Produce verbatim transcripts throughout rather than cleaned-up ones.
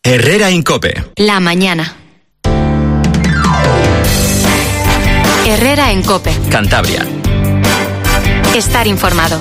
Herrera en COPE. La mañana. Herrera en COPE. Cantabria. Estar informado.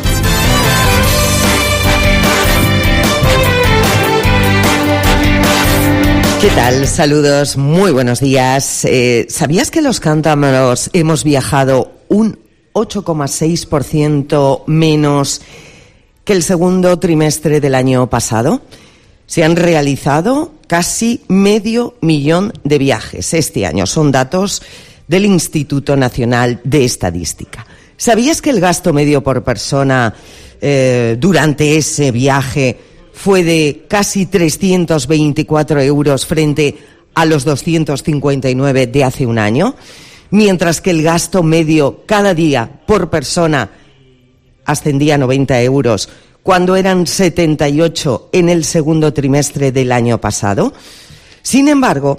¿Qué tal? Saludos, muy buenos días. Eh, ¿Sabías que los cántabros hemos viajado un ocho coma seis por ciento menos que el segundo trimestre del año pasado? Se han realizado casi medio millón de viajes este año. Son datos del Instituto Nacional de Estadística. ¿Sabías que el gasto medio por persona eh, durante ese viaje fue de casi trescientos veinticuatro euros frente a los doscientos cincuenta y nueve de hace un año? Mientras que el gasto medio cada día por persona ascendía a noventa euros, cuando eran setenta y ocho en el segundo trimestre del año pasado. Sin embargo,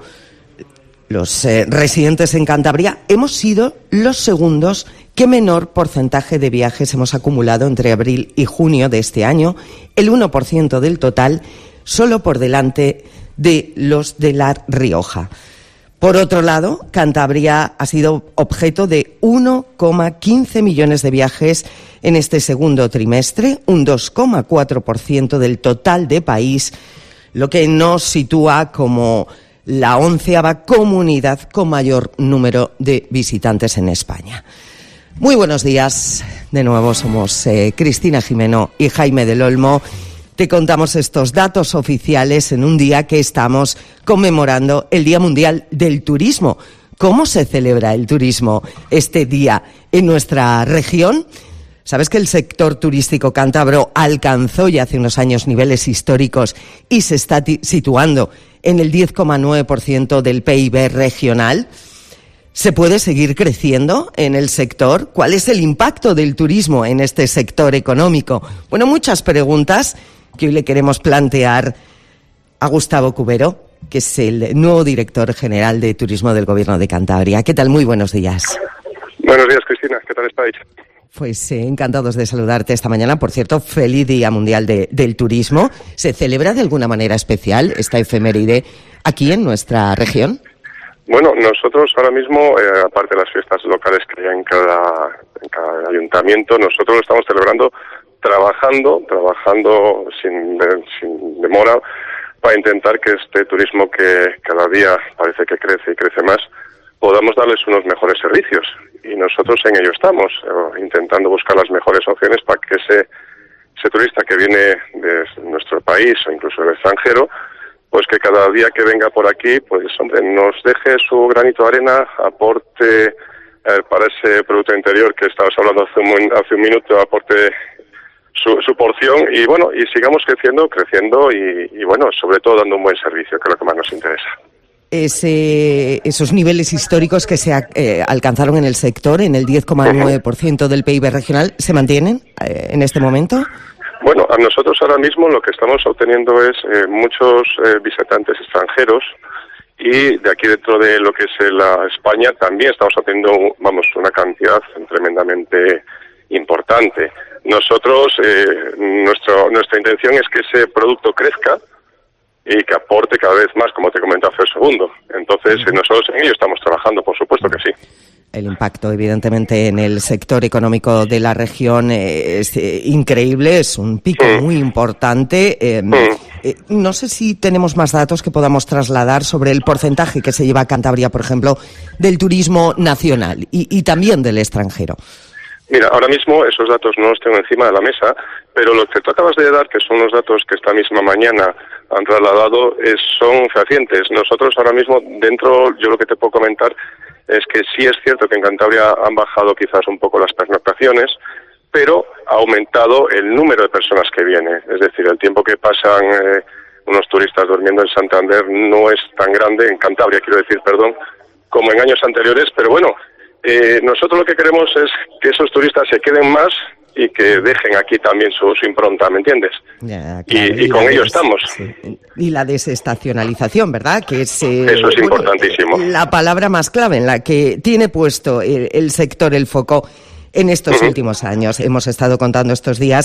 los eh, residentes en Cantabria hemos sido los segundos que menor porcentaje de viajes hemos acumulado entre abril y junio de este año, el uno por ciento del total, solo por delante de los de La Rioja. Por otro lado, Cantabria ha sido objeto de uno coma quince millones de viajes en este segundo trimestre, un dos coma cuatro por ciento del total de país, lo que nos sitúa como la onceava comunidad con mayor número de visitantes en España. Muy buenos días. De nuevo somos eh, Cristina Jimeno y Jaime del Olmo. Te contamos estos datos oficiales en un día que estamos conmemorando el Día Mundial del Turismo. ¿Cómo se celebra el turismo este día en nuestra región? ¿Sabes que el sector turístico cántabro alcanzó ya hace unos años niveles históricos y se está t- situando en el diez coma nueve por ciento del P I B regional? ¿Se puede seguir creciendo en el sector? ¿Cuál es el impacto del turismo en este sector económico? Bueno, muchas preguntas que hoy le queremos plantear a Gustavo Cubero, que es el nuevo director general de Turismo del Gobierno de Cantabria. ¿Qué tal? Muy buenos días. Buenos días, Cristina. ¿Qué tal estáis? Pues eh, encantados de saludarte esta mañana. Por cierto, feliz Día Mundial de, del Turismo. ¿Se celebra de alguna manera especial esta efeméride aquí en nuestra región? Bueno, nosotros ahora mismo, eh, aparte de las fiestas locales que hay en cada, en cada ayuntamiento, nosotros lo estamos celebrando trabajando, trabajando sin, sin demora para intentar que este turismo que cada día parece que crece y crece más, podamos darles unos mejores servicios. Y nosotros en ello estamos, eh, intentando buscar las mejores opciones para que ese, ese turista que viene de nuestro país o incluso del extranjero, pues que cada día que venga por aquí, pues hombre, nos deje su granito de arena, aporte eh, para ese Producto Interior que estabas hablando hace un, hace un minuto, aporte su, su porción y bueno, y sigamos creciendo, creciendo y, y bueno, sobre todo dando un buen servicio, que es lo que más nos interesa. Ese, esos niveles históricos que se eh, alcanzaron en el sector, en el diez coma nueve por ciento del P I B regional, ¿se mantienen eh, en este momento? Bueno, a nosotros ahora mismo lo que estamos obteniendo es eh, muchos eh, visitantes extranjeros y de aquí dentro de lo que es la España también estamos obteniendo, vamos, una cantidad tremendamente importante. Nosotros, eh, nuestro, nuestra intención es que ese producto crezca y que aporte cada vez más, como te comentaba hace un segundo. Entonces, eh, nosotros en ello estamos trabajando, por supuesto que sí. El impacto, evidentemente, en el sector económico de la región es eh, increíble, es un pico mm. muy importante. Eh, mm. eh, no sé si tenemos más datos que podamos trasladar sobre el porcentaje que se lleva a Cantabria, por ejemplo, del turismo nacional y, y también del extranjero. Mira, ahora mismo esos datos no los tengo encima de la mesa, pero lo que tú acabas de dar, que son los datos que esta misma mañana han trasladado, es, son fehacientes. Nosotros ahora mismo, dentro, yo lo que te puedo comentar es que sí es cierto que en Cantabria han bajado quizás un poco las pernoctaciones, pero ha aumentado el número de personas que vienen. Es decir, el tiempo que pasan eh, unos turistas durmiendo en Santander no es tan grande, en Cantabria quiero decir, perdón, como en años anteriores, pero bueno, eh, nosotros lo que queremos es que esos turistas se queden más y que dejen aquí también su, su impronta, ¿me entiendes? Ya, claro, y, y, y con ello des, estamos. Sí. Y la desestacionalización, ¿verdad? Que es, eh, Eso es bueno, importantísimo. La palabra más clave en la que tiene puesto el, el sector el foco en estos uh-huh. últimos años. Hemos estado contando estos días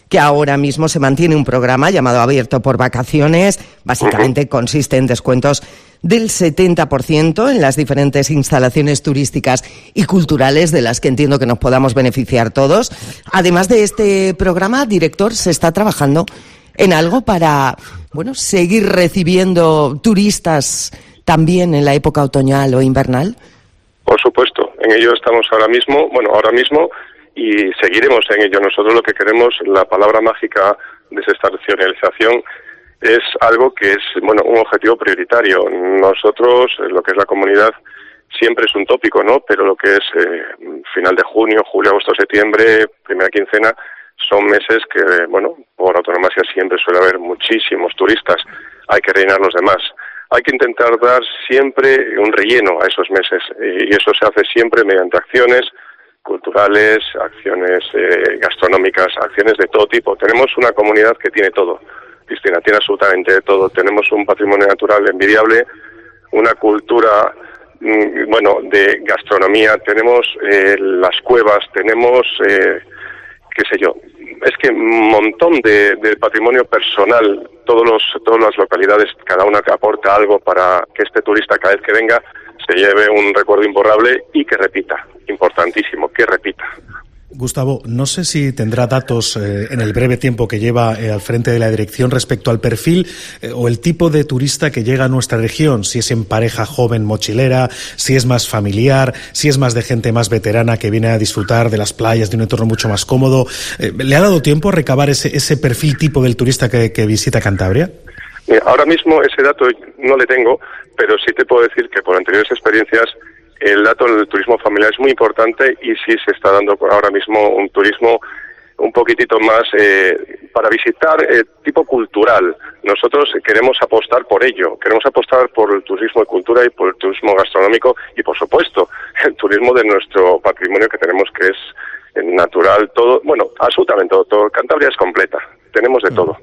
que ahora mismo se mantiene un programa llamado Abierto por Vacaciones. Básicamente consiste en descuentos del setenta por ciento en las diferentes instalaciones turísticas y culturales de las que entiendo que nos podamos beneficiar todos. Además de este programa, director, se está trabajando en algo para, bueno, seguir recibiendo turistas también en la época otoñal o invernal. Por supuesto, en ello estamos ahora mismo, bueno, ahora mismo y seguiremos en ello. Nosotros lo que queremos, la palabra mágica desestacionalización, es algo que es, bueno, un objetivo prioritario. Nosotros, lo que es la comunidad, siempre es un tópico, ¿no? Pero lo que es eh, final de junio, julio, agosto, septiembre, primera quincena, son meses que, bueno, por autonomía siempre suele haber muchísimos turistas. Hay que rellenar los demás. Hay que intentar dar siempre un relleno a esos meses y eso se hace siempre mediante acciones culturales, acciones eh, gastronómicas, acciones de todo tipo. Tenemos una comunidad que tiene todo. Cristina, tiene absolutamente de todo. Tenemos un patrimonio natural envidiable, una cultura, mmm, bueno, de gastronomía, tenemos eh, las cuevas, tenemos, eh, qué sé yo, es que un montón de, de patrimonio personal, todos los, todas las localidades, cada una que aporta algo para que este turista cada vez que venga se lleve un recuerdo imborrable y que repita, importantísimo, que repita. Gustavo, no sé si tendrá datos eh, en el breve tiempo que lleva eh, al frente de la dirección respecto al perfil eh, o el tipo de turista que llega a nuestra región, si es en pareja joven mochilera, si es más familiar, si es más de gente más veterana que viene a disfrutar de las playas, de un entorno mucho más cómodo. Eh, ¿Le ha dado tiempo a recabar ese, ese perfil tipo del turista que, que visita Cantabria? Mira, ahora mismo ese dato no le tengo, pero sí te puedo decir que por anteriores experiencias el dato del turismo familiar es muy importante y sí se está dando ahora mismo un turismo un poquitito más eh, para visitar eh, tipo cultural. Nosotros queremos apostar por ello, queremos apostar por el turismo de cultura y por el turismo gastronómico y, por supuesto, el turismo de nuestro patrimonio que tenemos, que es natural, todo, bueno, absolutamente todo. todo. Cantabria es completa, tenemos de todo.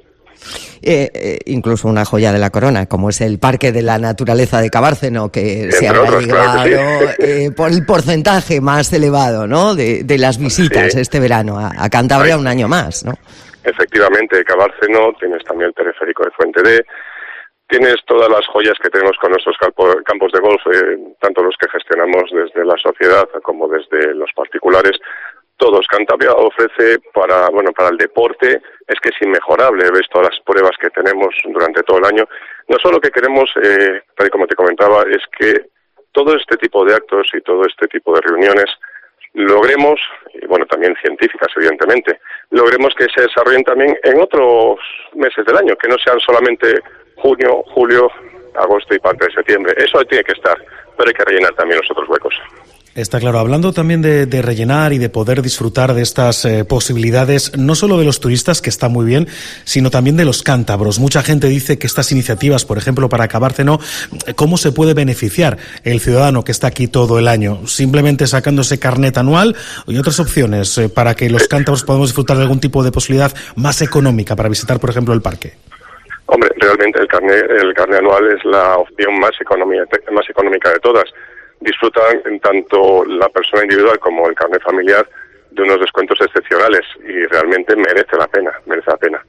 Eh, eh, incluso una joya de la corona, como es el Parque de la Naturaleza de Cabárceno, que Entre se ha llegado claro sí. eh, por el porcentaje más elevado, ¿no?, de, de las visitas sí. este verano a, a Cantabria. Ay, un año más, ¿no? Efectivamente, Cabárceno, tienes también el teleférico de Fuente D, tienes todas las joyas que tenemos con nuestros campo, campos de golf, eh, tanto los que gestionamos desde la sociedad como desde los particulares. Todos. Cantabria ofrece para, bueno, para el deporte, es que es inmejorable, ves todas las pruebas que tenemos durante todo el año. Nosotros lo que queremos, eh, tal y como te comentaba, es que todo este tipo de actos y todo este tipo de reuniones logremos, y bueno, también científicas evidentemente, logremos que se desarrollen también en otros meses del año, que no sean solamente junio, julio, agosto y parte de septiembre. Eso tiene que estar, pero hay que rellenar también los otros huecos. Está claro. Hablando también de, de rellenar y de poder disfrutar de estas eh, posibilidades, no solo de los turistas, que está muy bien, sino también de los cántabros. Mucha gente dice que estas iniciativas, por ejemplo, para Cabárceno, ¿cómo se puede beneficiar el ciudadano que está aquí todo el año? ¿Simplemente sacando ese carnet anual? ¿Y otras opciones eh, para que los cántabros podamos disfrutar de algún tipo de posibilidad más económica para visitar, por ejemplo, el parque? Hombre, realmente el carnet, el carnet anual es la opción más económica, más económica de todas. Disfrutan en tanto la persona individual como el carnet familiar de unos descuentos excepcionales y realmente merece la pena, merece la pena.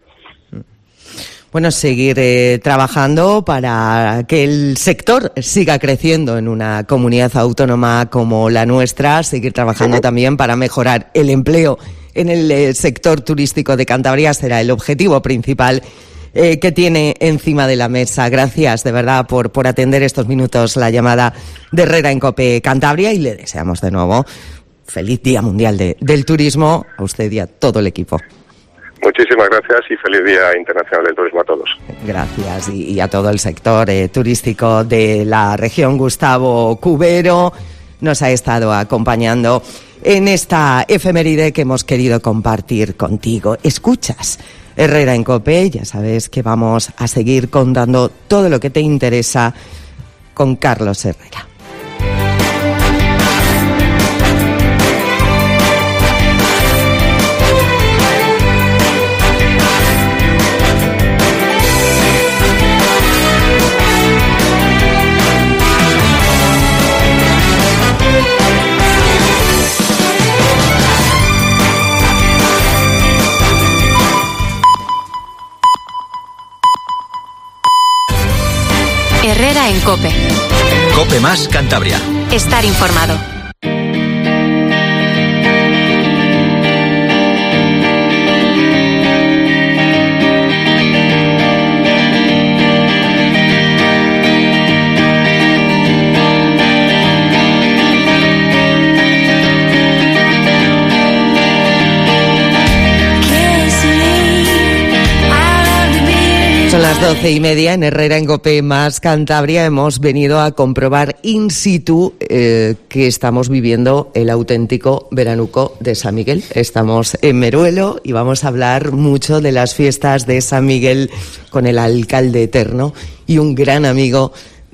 Bueno, seguir eh, trabajando para que el sector siga creciendo en una comunidad autónoma como la nuestra, seguir trabajando uh-huh. también para mejorar el empleo en el eh, sector turístico de Cantabria será el objetivo principal Eh, que tiene encima de la mesa. Gracias de verdad por, por atender estos minutos la llamada de Herrera en COPE Cantabria y le deseamos de nuevo feliz Día Mundial de, del Turismo a usted y a todo el equipo. Muchísimas gracias y feliz Día Internacional del Turismo a todos. Gracias y, y a todo el sector eh, turístico de la región. Gustavo Cubero nos ha estado acompañando en esta efeméride que hemos querido compartir contigo. Escuchas Herrera en COPE, ya sabes que vamos a seguir contando todo lo que te interesa con Carlos Herrera. Herrera en COPE. COPE más Cantabria. Estar informado. Son las doce y media en Herrera en COPE más Cantabria. Hemos venido a comprobar in situ eh, que estamos viviendo el auténtico veranuco de San Miguel. Estamos en Meruelo y vamos a hablar mucho de las fiestas de San Miguel con el alcalde eterno y un gran amigo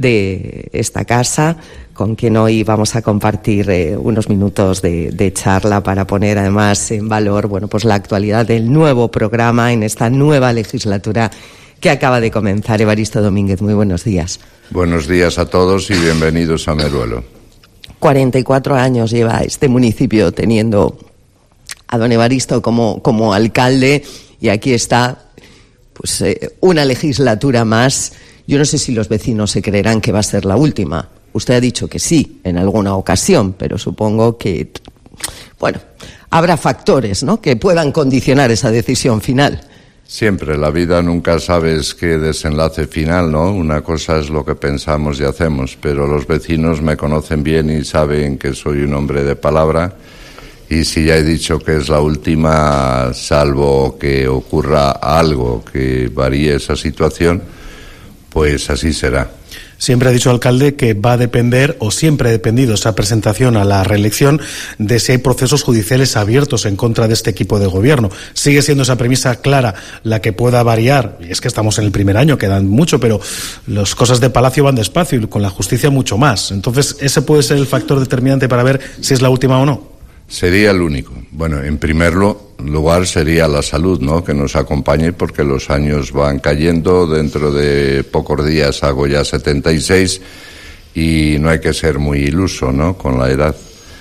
de esta casa, con quien hoy vamos a compartir eh, unos minutos de, de charla para poner además en valor, bueno, pues la actualidad del nuevo programa en esta nueva legislatura que acaba de comenzar. Evaristo Domínguez, muy buenos días. Buenos días a todos y bienvenidos a Meruelo. cuarenta y cuatro años lleva este municipio teniendo a don Evaristo como, como alcalde, y aquí está pues eh, una legislatura más. Yo no sé si los vecinos se creerán que va a ser la última. Usted ha dicho que sí en alguna ocasión, pero supongo que, bueno, habrá factores, ¿no?, que puedan condicionar esa decisión final. Siempre, la vida nunca sabes qué desenlace final, ¿no? Una cosa es lo que pensamos y hacemos, pero los vecinos me conocen bien y saben que soy un hombre de palabra, y si ya he dicho que es la última, salvo que ocurra algo que varíe esa situación, pues así será. Siempre ha dicho el alcalde que va a depender, o siempre ha dependido esa presentación a la reelección, de si hay procesos judiciales abiertos en contra de este equipo de gobierno. Sigue siendo esa premisa clara la que pueda variar, y es que estamos en el primer año, quedan mucho, pero las cosas de Palacio van despacio y con la justicia mucho más. Entonces, ¿ese puede ser el factor determinante para ver si es la última o no? Sería el único. Bueno, en primer lugar sería la salud, ¿no?, que nos acompañe, porque los años van cayendo. Dentro de pocos días hago ya setenta y seis y no hay que ser muy iluso, ¿no?, con la edad.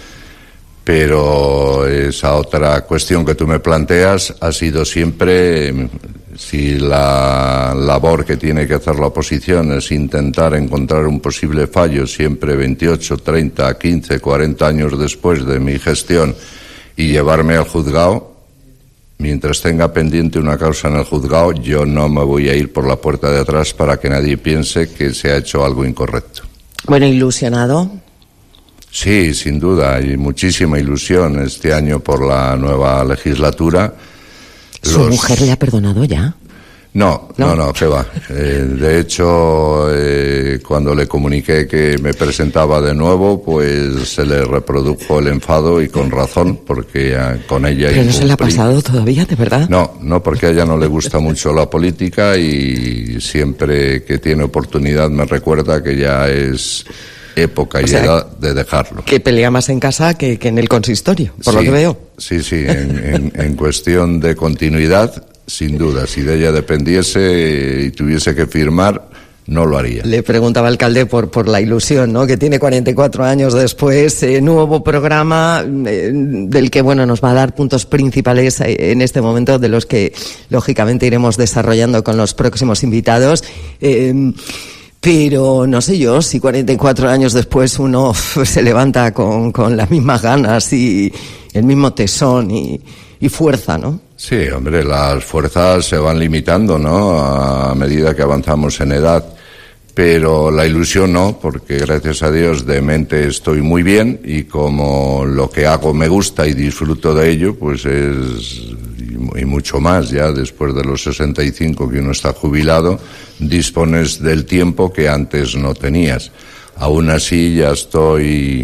Pero esa otra cuestión que tú me planteas ha sido siempre, si la labor que tiene que hacer la oposición es intentar encontrar un posible fallo siempre veintiocho, treinta, quince, cuarenta años después de mi gestión y llevarme al juzgado, mientras tenga pendiente una causa en el juzgado, yo no me voy a ir por la puerta de atrás para que nadie piense que se ha hecho algo incorrecto. Bueno, ilusionado. Sí, sin duda, hay muchísima ilusión este año por la nueva legislatura. ¿Su Los... mujer le ha perdonado ya? No, no, no, no, qué va. Eh, de hecho, eh, cuando le comuniqué que me presentaba de nuevo, pues se le reprodujo el enfado, y con razón, porque eh, con ella... ¿Pero no se le ha pasado todavía, de verdad? No, no, porque a ella no le gusta mucho la política, y siempre que tiene oportunidad me recuerda que ya es época y edad de dejarlo. Que pelea más en casa que, que en el consistorio, por sí, lo que veo. Sí, sí, en, en, en cuestión de continuidad, sin duda. Si de ella dependiese y tuviese que firmar, no lo haría. Le preguntaba al alcalde por, por la ilusión, ¿no?, que tiene cuarenta y cuatro años después, eh, nuevo programa eh, del que, bueno, nos va a dar puntos principales eh, en este momento, de los que, lógicamente, iremos desarrollando con los próximos invitados. Eh, Pero no sé yo si cuarenta y cuatro años después uno se levanta con, con las mismas ganas y el mismo tesón y, y fuerza, ¿no? Sí, hombre, las fuerzas se van limitando, ¿no?, a medida que avanzamos en edad. Pero la ilusión no, porque gracias a Dios de mente estoy muy bien, y como lo que hago me gusta y disfruto de ello, pues es... y mucho más ya después de los sesenta y cinco, que uno está jubilado, dispones del tiempo que antes no tenías. Aún así ya estoy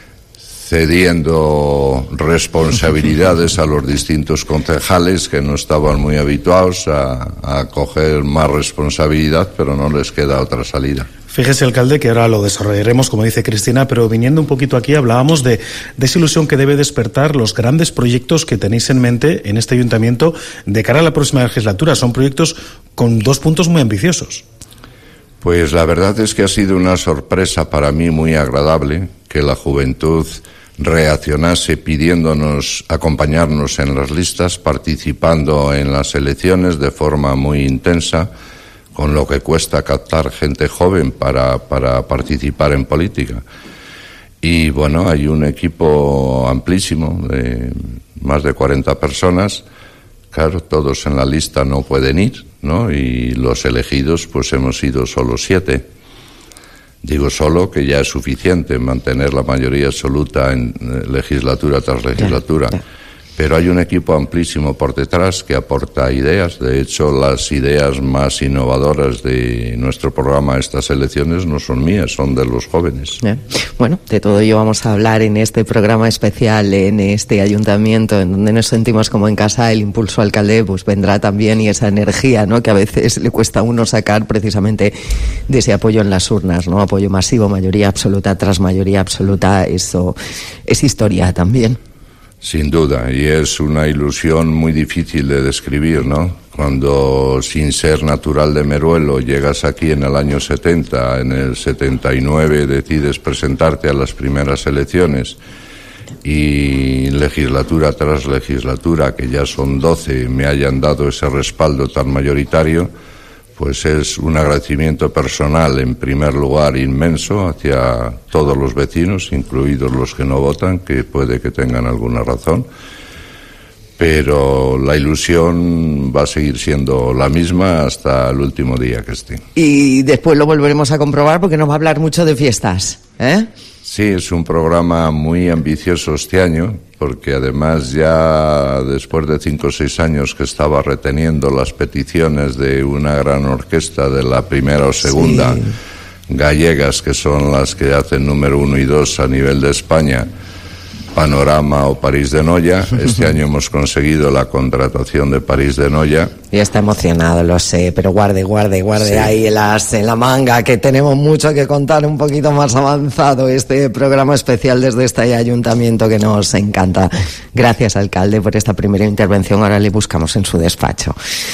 cediendo responsabilidades a los distintos concejales que no estaban muy habituados a, a coger más responsabilidad, pero no les queda otra salida. Fíjese, alcalde, que ahora lo desarrollaremos, como dice Cristina, pero viniendo un poquito aquí hablábamos de, de esa ilusión que debe despertar los grandes proyectos que tenéis en mente en este ayuntamiento de cara a la próxima legislatura. Son proyectos con dos puntos muy ambiciosos. Pues la verdad es que ha sido una sorpresa para mí muy agradable que la juventud reaccionase pidiéndonos acompañarnos en las listas, participando en las elecciones de forma muy intensa, con lo que cuesta captar gente joven para, para participar en política. Y bueno, hay un equipo amplísimo de más de cuarenta personas. Claro, todos en la lista no pueden ir, ¿no? Y los elegidos, pues hemos sido solo siete. Digo solo que ya es suficiente mantener la mayoría absoluta en legislatura tras legislatura. Pero hay un equipo amplísimo por detrás que aporta ideas. De hecho, las ideas más innovadoras de nuestro programa, estas elecciones, no son mías, son de los jóvenes. Bien. Bueno, de todo ello vamos a hablar en este programa especial, en este ayuntamiento, en donde nos sentimos como en casa. El impulso alcalde pues vendrá también, y esa energía, ¿no?, que a veces le cuesta a uno sacar precisamente de ese apoyo en las urnas, ¿no? Apoyo masivo, mayoría absoluta tras mayoría absoluta. Eso es historia también. Sin duda, y es una ilusión muy difícil de describir, ¿no? Cuando, sin ser natural de Meruelo, llegas aquí en el año setenta, en el setenta y nueve decides presentarte a las primeras elecciones, y legislatura tras legislatura, que ya son doce, me hayan dado ese respaldo tan mayoritario, pues es un agradecimiento personal, en primer lugar, inmenso hacia todos los vecinos, incluidos los que no votan, que puede que tengan alguna razón, pero la ilusión va a seguir siendo la misma hasta el último día que esté. Y después lo volveremos a comprobar, porque nos va a hablar mucho de fiestas, ¿eh? Sí, es un programa muy ambicioso este año, porque además ya después de cinco o seis años que estaba reteniendo las peticiones de una gran orquesta de la primera o segunda, sí, gallegas, que son las que hacen número uno y dos a nivel de España, Panorama o París de Noia. Este año hemos conseguido la contratación de París de Noia. Y está emocionado, lo sé, pero guarde, guarde, guarde, sí, ahí el as en la manga, que tenemos mucho que contar un poquito más avanzado, este programa especial desde este ayuntamiento que nos encanta. Gracias, alcalde, por esta primera intervención. Ahora le buscamos en su despacho.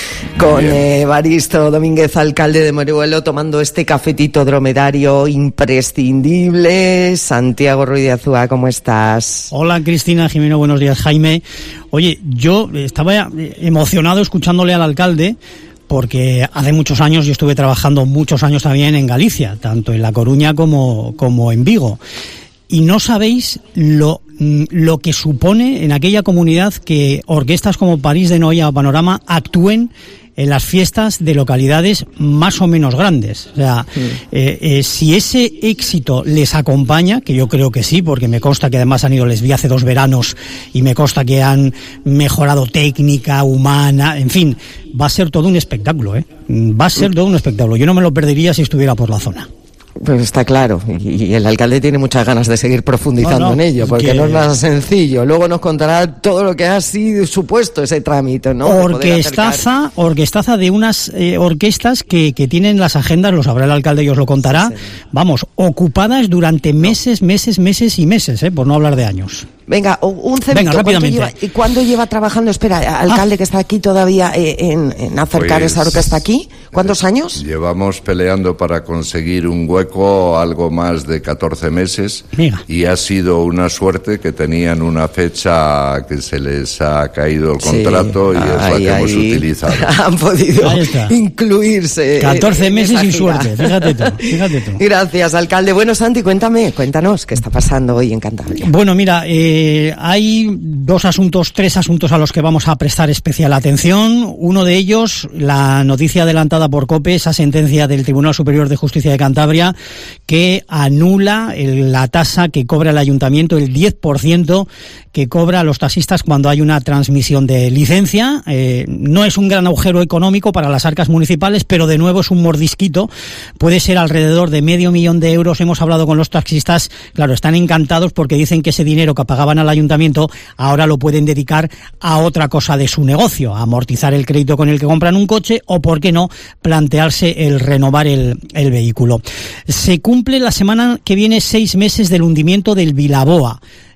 Con eh, Evaristo Domínguez, alcalde de Meruelo, tomando este cafetito dromedario imprescindible. Santiago Ruiz de Azúa, ¿cómo estás? Hola, Cristina, Jimeno, buenos días, Jaime. Oye, yo estaba emocionado escuchándole al alcalde, porque hace muchos años yo estuve trabajando muchos años también en Galicia, tanto en La Coruña como, como en Vigo. Y no sabéis lo, lo que supone en aquella comunidad que orquestas como París de Noia o Panorama actúen en las fiestas de localidades más o menos grandes. O sea, sí. eh, eh, si ese éxito les acompaña, que yo creo que sí, porque me consta que además han ido, les vi hace dos veranos, y me consta que han mejorado técnica, humana, en fin, va a ser todo un espectáculo, ¿eh? Va a ser todo un espectáculo. Yo no me lo perdería si estuviera por la zona. Pues está claro, y el alcalde tiene muchas ganas de seguir profundizando no, no, en ello, porque que... no es nada sencillo. Luego nos contará todo lo que ha sido supuesto ese trámite, ¿no? Orquestaza, acercar... orquestaza de unas eh, orquestas que, que tienen las agendas, lo sabrá el alcalde y os lo contará, sí, vamos, ocupadas durante meses, meses, meses y meses, eh, por no hablar de años. Venga, un cemento. Venga, rápidamente. ¿Cuánto lleva, ¿Cuándo lleva trabajando, espera, alcalde, ah. que está aquí todavía eh, en, en acercar pues, esa orquesta aquí? ¿Cuántos años? Llevamos peleando para conseguir un hueco algo más de catorce meses. Mira. Y ha sido una suerte que tenían una fecha que se les ha caído el contrato, sí, y es la que ahí hemos utilizado. Han podido incluirse. catorce meses sin suerte, fíjate tú, fíjate tú. Gracias, alcalde. Bueno, Santi, cuéntame, cuéntanos qué está pasando hoy en Cantabria. Bueno, mira, eh, Eh, hay dos asuntos, tres asuntos a los que vamos a prestar especial atención. Uno de ellos, la noticia adelantada por COPE, esa sentencia del Tribunal Superior de Justicia de Cantabria que anula el, la tasa que cobra el ayuntamiento, el diez por ciento que cobra a los taxistas cuando hay una transmisión de licencia. Eh, no es un gran agujero económico para las arcas municipales, pero de nuevo es un mordisquito. Puede ser alrededor de medio millón de euros. Hemos hablado con los taxistas, claro, están encantados porque dicen que ese dinero que pagaban al ayuntamiento ahora lo pueden dedicar a otra cosa de su negocio, a amortizar el crédito con el que compran un coche, o por qué no plantearse el renovar el, el vehículo. Se cumple la semana que viene seis meses del hundimiento del Vilaboa.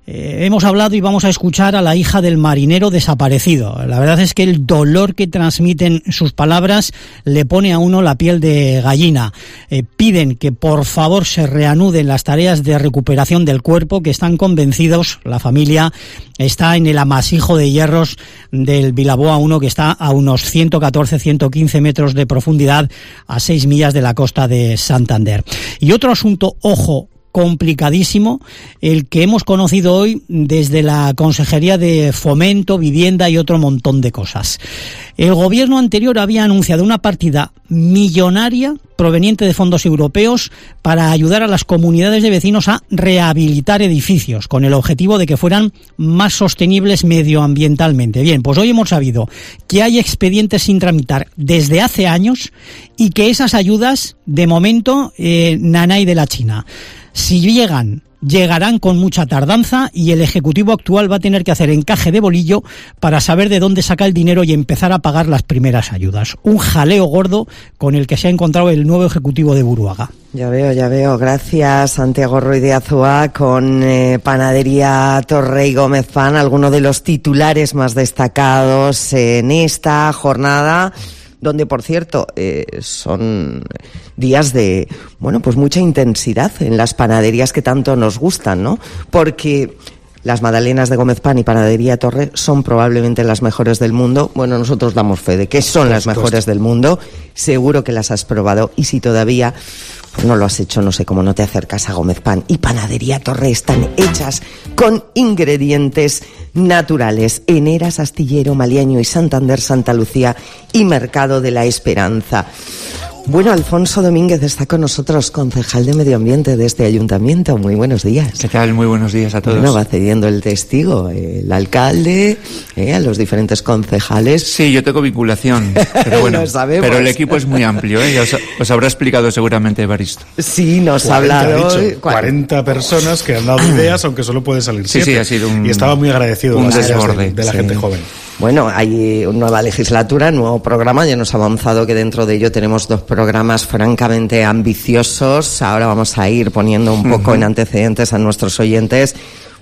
Eh, hemos hablado y vamos a escuchar a la hija del marinero desaparecido. La verdad es que el dolor que transmiten sus palabras le pone a uno la piel de gallina. Eh, piden que por favor se reanuden las tareas de recuperación del cuerpo, que están convencidos, la familia está en el amasijo de hierros del Vilaboa uno, que está a unos ciento catorce, ciento quince metros de profundidad, a seis millas de la costa de Santander. Y otro asunto, ojo, complicadísimo, el que hemos conocido hoy desde la Consejería de Fomento, Vivienda y otro montón de cosas. El gobierno anterior había anunciado una partida millonaria proveniente de fondos europeos para ayudar a las comunidades de vecinos a rehabilitar edificios, con el objetivo de que fueran más sostenibles medioambientalmente. Bien, pues hoy hemos sabido que hay expedientes sin tramitar desde hace años y que esas ayudas, de momento, eh, nanay de la China. Si llegan, llegarán con mucha tardanza y el Ejecutivo actual va a tener que hacer encaje de bolillo para saber de dónde saca el dinero y empezar a pagar las primeras ayudas. Un jaleo gordo con el que se ha encontrado el nuevo Ejecutivo de Buruaga. Ya veo, ya veo. Gracias, Santiago Ruiz de Azúa, con eh, Panadería Torre y Gómez Pan, algunos de los titulares más destacados en esta jornada, donde, por cierto, eh, son días de, bueno, pues mucha intensidad en las panaderías que tanto nos gustan, ¿no? Porque las magdalenas de Gómez Pan y Panadería Torre son probablemente las mejores del mundo. Bueno, nosotros damos fe de que son las mejores del mundo. Seguro que las has probado, y si todavía pues no lo has hecho, no sé cómo no te acercas a Gómez Pan y Panadería Torre. Están hechas con ingredientes naturales en Eras, Astillero, Maliaño y Santander, Santa Lucía y Mercado de la Esperanza. Bueno, Alfonso Domínguez está con nosotros, concejal de Medio Ambiente de este ayuntamiento. Muy buenos días. ¿Qué tal? Muy buenos días a todos. Bueno, va cediendo el testigo eh, el alcalde, eh, a los diferentes concejales. Sí, yo tengo vinculación, pero bueno, Lo sabemos. Pero el equipo es muy amplio, ¿eh? Ya os, os habrá explicado seguramente Evaristo. Sí, nos ha cuarenta, hablado. Ha dicho, cuarenta personas que han dado ideas, aunque solo puede salir siete. Sí, sí, ha sido un, y estaba muy agradecido un de las desborde de, de la sí. gente joven. Bueno, hay una nueva legislatura, nuevo programa. Ya nos ha avanzado que dentro de ello tenemos dos programas francamente ambiciosos. Ahora vamos a ir poniendo un poco uh-huh. en antecedentes a nuestros oyentes,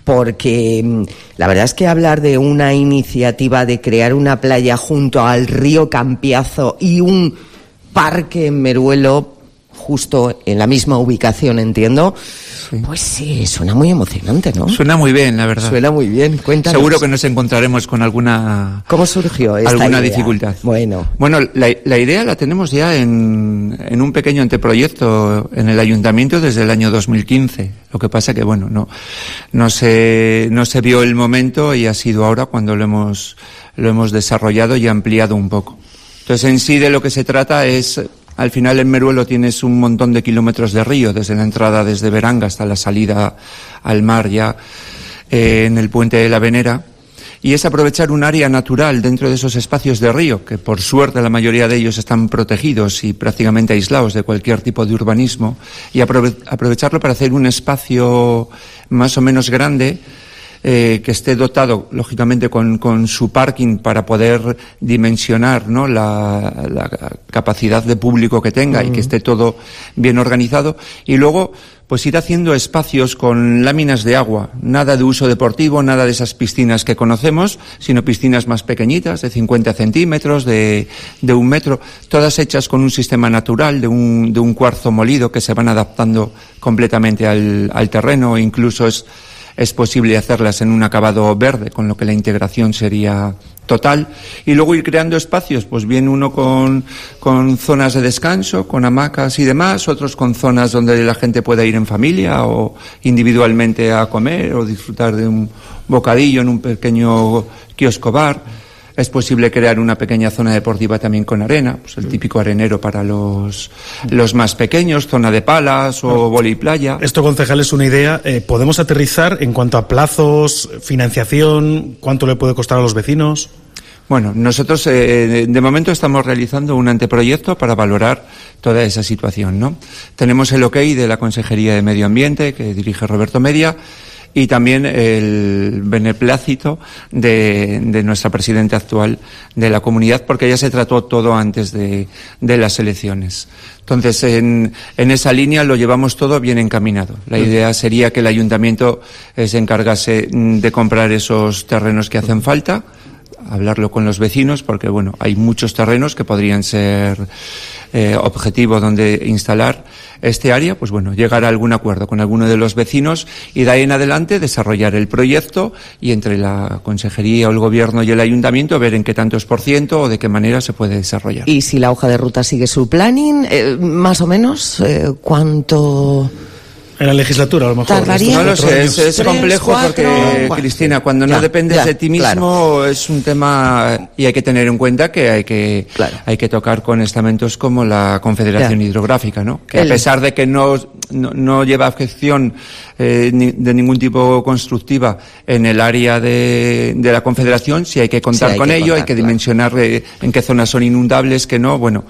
porque la verdad es que hablar de una iniciativa de crear una playa junto al río Campiazo y un parque en Meruelo, justo en la misma ubicación, entiendo, sí. Pues sí, suena muy emocionante, ¿no? Suena muy bien, la verdad. Suena muy bien, cuéntanos. Seguro que nos encontraremos con alguna... ¿Cómo surgió esta alguna idea? dificultad. Bueno, bueno la, la idea la tenemos ya en, en un pequeño anteproyecto en el ayuntamiento desde el año dos mil quince. Lo que pasa que, bueno, no, no se, no se vio el momento y ha sido ahora cuando lo hemos, lo hemos desarrollado y ampliado un poco. Entonces, en sí de lo que se trata es... Al final en Meruelo tienes un montón de kilómetros de río, desde la entrada desde Beranga hasta la salida al mar ya eh, en el puente de la Venera, y es aprovechar un área natural dentro de esos espacios de río, que por suerte la mayoría de ellos están protegidos y prácticamente aislados de cualquier tipo de urbanismo, y aprove- aprovecharlo para hacer un espacio más o menos grande, Eh, que esté dotado, lógicamente, con, con su parking para poder dimensionar, ¿no?, la, la capacidad de público que tenga uh-huh. y que esté todo bien organizado. Y luego, pues ir haciendo espacios con láminas de agua. Nada de uso deportivo, nada de esas piscinas que conocemos, sino piscinas más pequeñitas, de cincuenta centímetros, de, de un metro, todas hechas con un sistema natural, de un, de un cuarzo molido, que se van adaptando completamente al, al terreno. Incluso es Es posible hacerlas en un acabado verde, con lo que la integración sería total. Y luego ir creando espacios, pues bien uno con, con zonas de descanso, con hamacas y demás, otros con zonas donde la gente pueda ir en familia o individualmente a comer o disfrutar de un bocadillo en un pequeño kiosco bar. Es posible crear una pequeña zona deportiva también con arena, pues el típico arenero para los, los más pequeños, zona de palas o voliplaya. Esto, concejal, es una idea. Eh, ¿Podemos aterrizar en cuanto a plazos, financiación, cuánto le puede costar a los vecinos? Bueno, nosotros eh, de momento estamos realizando un anteproyecto para valorar toda esa situación, ¿no? Tenemos el ok de la Consejería de Medio Ambiente, que dirige Roberto Media, y también el beneplácito de, de nuestra presidenta actual de la comunidad, porque ya se trató todo antes de, de las elecciones. Entonces, en, en esa línea lo llevamos todo bien encaminado. La idea sería que el ayuntamiento eh, se encargase de comprar esos terrenos que hacen falta, hablarlo con los vecinos, porque bueno, hay muchos terrenos que podrían ser eh, objetivo donde instalar este área, pues bueno, llegar a algún acuerdo con alguno de los vecinos y de ahí en adelante desarrollar el proyecto y entre la consejería o el gobierno y el ayuntamiento ver en qué tantos por ciento o de qué manera se puede desarrollar. Y si la hoja de ruta sigue su planning, eh, más o menos, eh, ¿cuánto...? En la legislatura, a lo mejor. Tardaría. No lo sé, es, es Tres, complejo cuatro, porque, cuatro. Cristina, cuando Ya, no dependes ya, de ti mismo claro. es un tema y hay que tener en cuenta que hay que Claro. hay que tocar con estamentos como la Confederación Ya. Hidrográfica, ¿no? Que El- a pesar de que no no, no lleva afección eh, ni, de ningún tipo constructiva en el área de, de la Confederación, sí hay que contar Sí, hay con que ello, contar, hay que claro. dimensionar eh, en qué zonas son inundables, que no, bueno.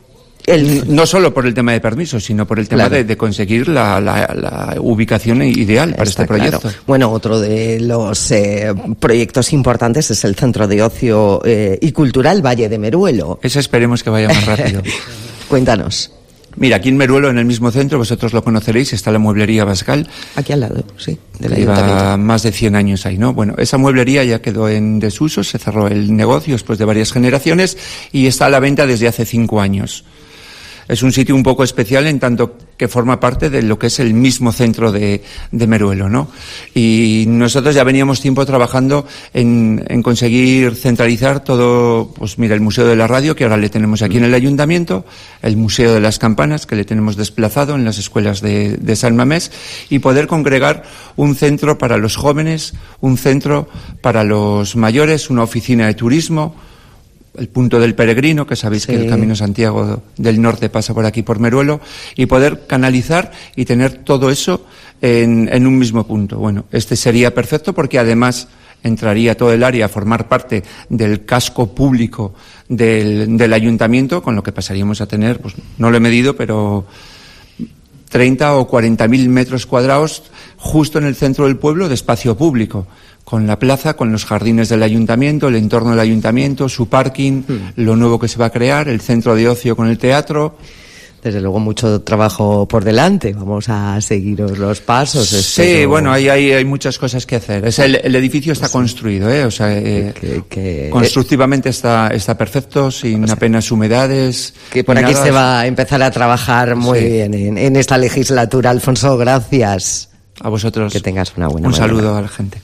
El- No solo por el tema de permisos, sino por el tema Claro. de, de conseguir la, la, la ubicación ideal para Está este proyecto. claro. Bueno, otro de los eh, proyectos importantes es el Centro de Ocio eh, y Cultural Valle de Meruelo. Ese esperemos que vaya más rápido. Cuéntanos. Mira, aquí en Meruelo, en el mismo centro, vosotros lo conoceréis, está la mueblería Bascal. Aquí al lado, sí, del Lleva ayuntamiento. más de cien años ahí, ¿no? Bueno, esa mueblería ya quedó en desuso, se cerró el negocio después de varias generaciones y está a la venta desde hace cinco años. Es un sitio un poco especial en tanto que forma parte de lo que es el mismo centro de, de Meruelo, ¿no? Y nosotros ya veníamos tiempo trabajando en, en conseguir centralizar todo, pues mira, el Museo de la Radio, que ahora le tenemos aquí en el Ayuntamiento, el Museo de las Campanas, que le tenemos desplazado en las escuelas de, de San Mamés, y poder congregar un centro para los jóvenes, un centro para los mayores, una oficina de turismo, el punto del peregrino, que sabéis Sí. que el Camino Santiago del Norte pasa por aquí, por Meruelo, y poder canalizar y tener todo eso en, en un mismo punto. Bueno, este sería perfecto porque además entraría todo el área a formar parte del casco público del, del ayuntamiento, con lo que pasaríamos a tener, pues no lo he medido, pero treinta o cuarenta mil metros cuadrados justo en el centro del pueblo de espacio público, con la plaza, con los jardines del ayuntamiento, el entorno del ayuntamiento, su parking, lo nuevo que se va a crear, el centro de ocio con el teatro. Desde luego mucho trabajo por delante. Vamos a seguiros los pasos. Sí, espero bueno, hay, hay, hay muchas cosas que hacer. Es el, el edificio está construido, ¿eh? O sea, eh, que- que- constructivamente está, está perfecto, sin apenas humedades. que por ni aquí nada. se va a empezar a trabajar muy Sí. bien en, en esta legislatura. Alfonso, gracias. A vosotros. Que tengas una buena Un mañana. saludo a la gente.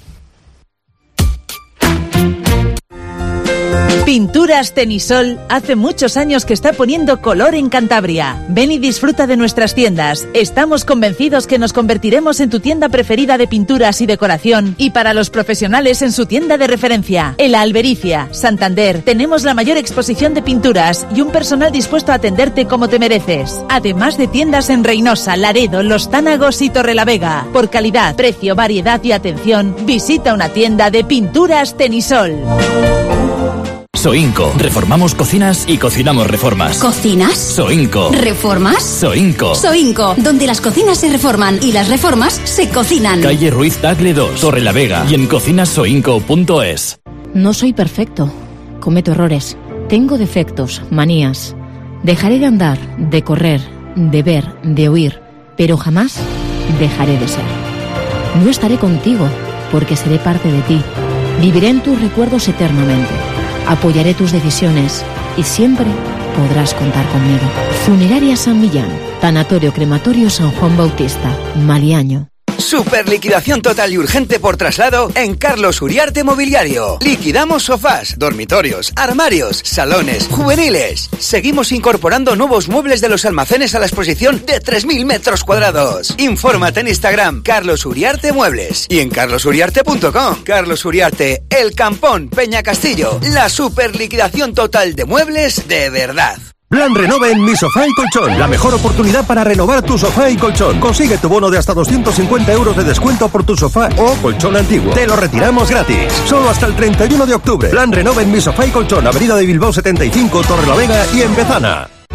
Pinturas Tenisol hace muchos años que está poniendo color en Cantabria. Ven y disfruta de nuestras tiendas. Estamos convencidos que nos convertiremos en tu tienda preferida de pinturas y decoración y para los profesionales en su tienda de referencia. En La Albericia, Santander, tenemos la mayor exposición de pinturas y un personal dispuesto a atenderte como te mereces. Además de tiendas en Reynosa, Laredo, Los Tánagos y Torrelavega. Por calidad, precio, variedad y atención, visita una tienda de Pinturas Tenisol. Soinco. Reformamos cocinas y cocinamos reformas. ¿Cocinas? Soinco. ¿Reformas? Soinco. Soinco, donde las cocinas se reforman y las reformas se cocinan. Calle Ruiz Tagle dos, Torrelavega y en cocinas soinco punto es. No soy perfecto. Cometo errores. Tengo defectos, manías. Dejaré de andar, de correr, de ver, de oír, pero jamás dejaré de ser. No estaré contigo, porque seré parte de ti. Viviré en tus recuerdos eternamente. Apoyaré tus decisiones y siempre podrás contar conmigo. Funeraria San Millán, Tanatorio Crematorio San Juan Bautista, Maliaño. Super liquidación total y urgente por traslado en Carlos Uriarte Mobiliario. Liquidamos sofás, dormitorios, armarios, salones, juveniles. Seguimos incorporando nuevos muebles de los almacenes a la exposición de tres mil metros cuadrados. Infórmate en Instagram, Carlos Uriarte Muebles y en carlos uriarte punto com. Carlos Uriarte, El Campón, Peña Castillo. La super liquidación total de muebles de verdad. Plan Renove en Mi Sofá y Colchón. La mejor oportunidad para renovar tu sofá y colchón. Consigue tu bono de hasta doscientos cincuenta euros de descuento por tu sofá o colchón antiguo. Te lo retiramos gratis. Solo hasta el treinta y uno de octubre. Plan Renove en Mi Sofá y Colchón. Avenida de Bilbao setenta y cinco, Torrelavega y en Bezana.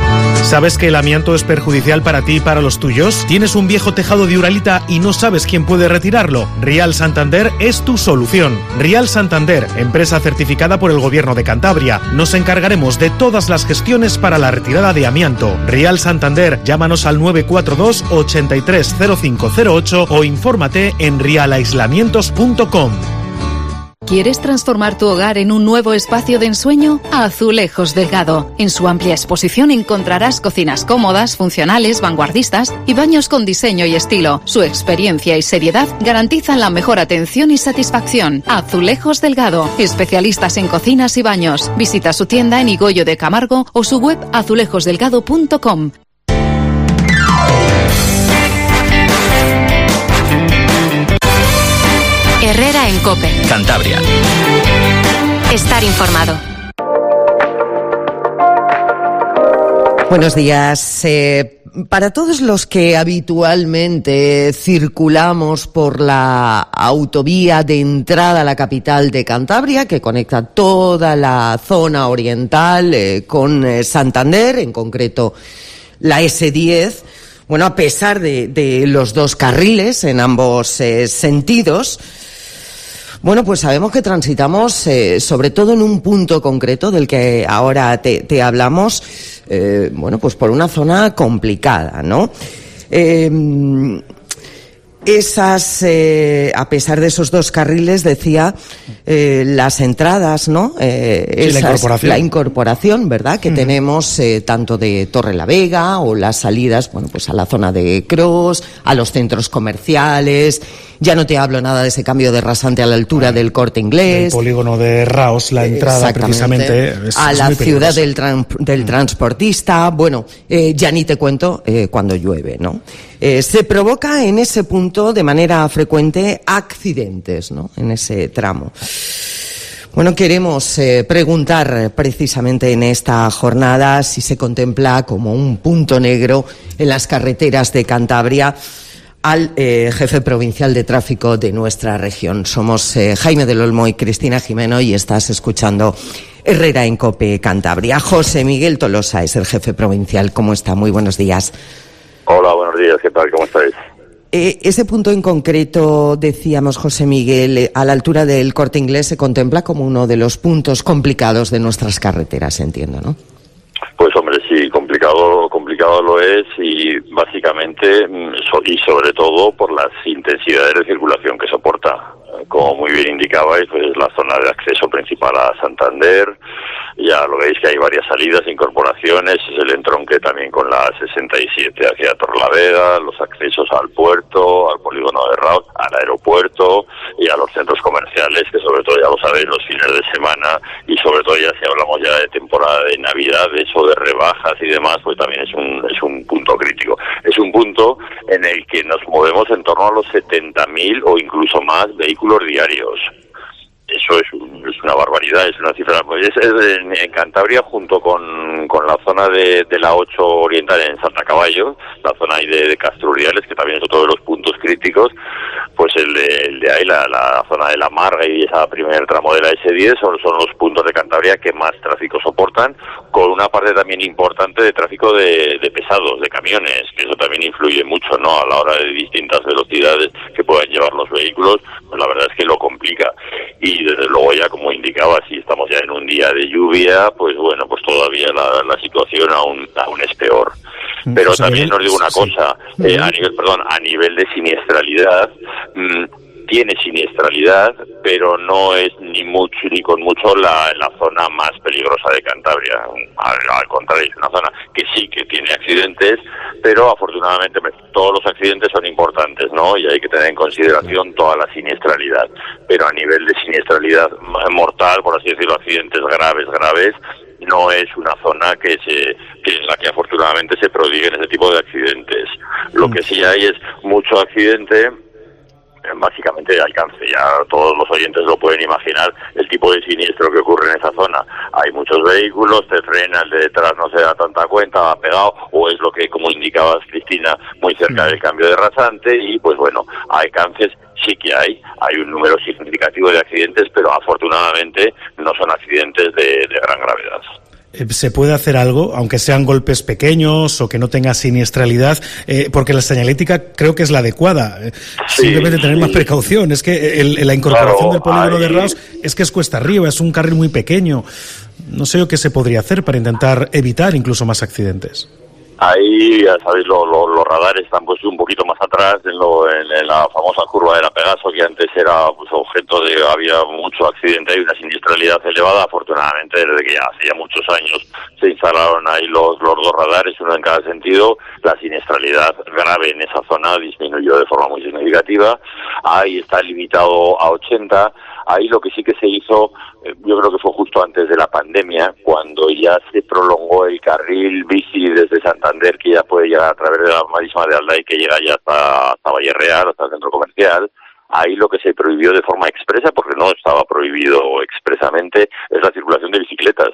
¿Sabes que el amianto es perjudicial para ti y para los tuyos? ¿Tienes un viejo tejado de Uralita y no sabes quién puede retirarlo? Rial Santander es tu solución. Rial Santander, empresa certificada por el Gobierno de Cantabria. Nos encargaremos de todas las gestiones para la retirada de amianto. Rial Santander, llámanos al nueve cuatro dos, ochenta y tres, cero cinco cero ocho o infórmate en rial aislamientos punto com. ¿Quieres transformar tu hogar en un nuevo espacio de ensueño? Azulejos Delgado. En su amplia exposición encontrarás cocinas cómodas, funcionales, vanguardistas y baños con diseño y estilo. Su experiencia y seriedad garantizan la mejor atención y satisfacción. Azulejos Delgado, especialistas en cocinas y baños. Visita su tienda en Higoyo de Camargo o su web azulejos delgado punto com. Herrera en COPE. Cantabria. Estar informado. Buenos días. Eh, para todos los que habitualmente circulamos por la autovía de entrada a la capital de Cantabria, que conecta toda la zona oriental eh, con eh, Santander, en concreto la ese diez, bueno, a pesar de, de los dos carriles en ambos eh, sentidos, bueno, pues sabemos que transitamos, eh, sobre todo en un punto concreto del que ahora te, te hablamos, eh, bueno, pues por una zona complicada, ¿no? Eh, esas, eh, a pesar de esos dos carriles, decía, eh, las entradas, ¿no? Eh, sí, esas, la incorporación. La incorporación, ¿verdad? Que Mm. tenemos eh, tanto de Torrelavega o las salidas, bueno, pues a la zona de Cros, a los centros comerciales. Ya no te hablo nada de ese cambio de rasante a la altura del Corte Inglés. El polígono de Raos, la entrada precisamente es, a es la muy ciudad peligrosa. del, tran- del transportista. Bueno, eh, ya ni te cuento eh, cuando llueve, ¿no? Eh, se provoca en ese punto de manera frecuente accidentes, ¿no? En ese tramo. Bueno, queremos eh, preguntar precisamente en esta jornada si se contempla como un punto negro en las carreteras de Cantabria al eh, jefe provincial de tráfico de nuestra región. Somos eh, Jaime del Olmo y Cristina Jimeno y estás escuchando Herrera en COPE Cantabria. José Miguel Tolosa es el jefe provincial. ¿Cómo está? Muy buenos días. Hola, buenos días. ¿Qué tal? ¿Cómo estáis? Eh, ese punto en concreto, decíamos, José Miguel, eh, a la altura del Corte Inglés se contempla como uno de los puntos complicados de nuestras carreteras, entiendo, ¿no? Pues hombre, sí, complicado, complicado lo es y básicamente so- y sobre todo por las intensidades de circulación que soporta. Como muy bien indicabais, pues es la zona de acceso principal a Santander. Ya lo veis que hay varias salidas, incorporaciones, es el entronque también con la sesenta y siete hacia Torrelavega, los accesos al puerto, al polígono de Raos, al aeropuerto y a los centros comerciales, que sobre todo ya lo sabéis, los fines de semana y sobre todo ya si hablamos ya de temporada de Navidades o de rebajas y demás, pues también es un, es un punto crítico. Es un punto en el que nos movemos en torno a los setenta mil o incluso más vehículos diarios. Eso es, un, es una barbaridad, es una cifra. Pues es, es en, en Cantabria, junto con, con la zona de, de la ocho oriental en Santa Caballo, la zona ahí de, de Castrurdiales, que también es otro de los puntos críticos, pues el de, el de ahí, la, la zona de la Marga y esa primer tramo de la ese diez son, son los puntos de Cantabria que más tráfico soportan, con una parte también importante de tráfico de, de pesados, de camiones, que eso también influye mucho, ¿no? A la hora de distintas velocidades que puedan llevar los vehículos, pues la verdad es que lo complica. Y desde luego ya, como indicaba, si estamos ya en un día de lluvia, pues bueno, pues todavía la, la situación aún, aún es peor. Pero José también Miguel, os digo una sí. cosa, eh, a nivel, perdón, a nivel de siniestralidad, mmm, tiene siniestralidad, pero no es ni mucho ni con mucho la, la zona más peligrosa de Cantabria. Al, al contrario, es una zona que sí que tiene accidentes, pero afortunadamente todos los accidentes son importantes, ¿no? Y hay que tener en consideración toda la siniestralidad. Pero a nivel de siniestralidad mortal, por así decirlo, accidentes graves, graves, no es una zona que se que en la que afortunadamente se prodiguen ese tipo de accidentes. Lo que sí hay es mucho accidente, básicamente de alcance. Ya todos los oyentes lo pueden imaginar, el tipo de siniestro que ocurre en esa zona. Hay muchos vehículos, te frena, el de detrás no se da tanta cuenta, va pegado, o es lo que, como indicabas, Cristina, muy cerca del cambio de rasante, y pues bueno, alcances sí que hay, hay un número significativo de accidentes, pero afortunadamente no son accidentes de, de gran gravedad. ¿Se puede hacer algo, aunque sean golpes pequeños o que no tenga siniestralidad? Eh, porque la señalética creo que es la adecuada. Sí, simplemente tener sí. más precaución. Es que el, la incorporación claro, del polígono hay... de Raos es que es cuesta arriba, es un carril muy pequeño. No sé yo qué se podría hacer para intentar evitar incluso más accidentes. Ahí, ya sabéis, lo, lo, los radares están puestos un poquito más atrás, en, lo, en, en la famosa curva de la Pegaso, que antes era pues, objeto de, había mucho accidente y una siniestralidad elevada. Afortunadamente, desde que ya hace ya muchos años se instalaron ahí los, los dos radares, uno en cada sentido, la siniestralidad grave en esa zona disminuyó de forma muy significativa. Ahí está limitado a ochenta. Ahí lo que sí que se hizo, yo creo que fue justo antes de la pandemia, cuando ya se prolongó el carril bici desde Santander, que ya puede llegar a través de la Marisma de Alday, que llega ya hasta, hasta Valle Real, hasta el centro comercial. Ahí lo que se prohibió de forma expresa, porque no estaba prohibido expresamente, es la circulación de bicicletas.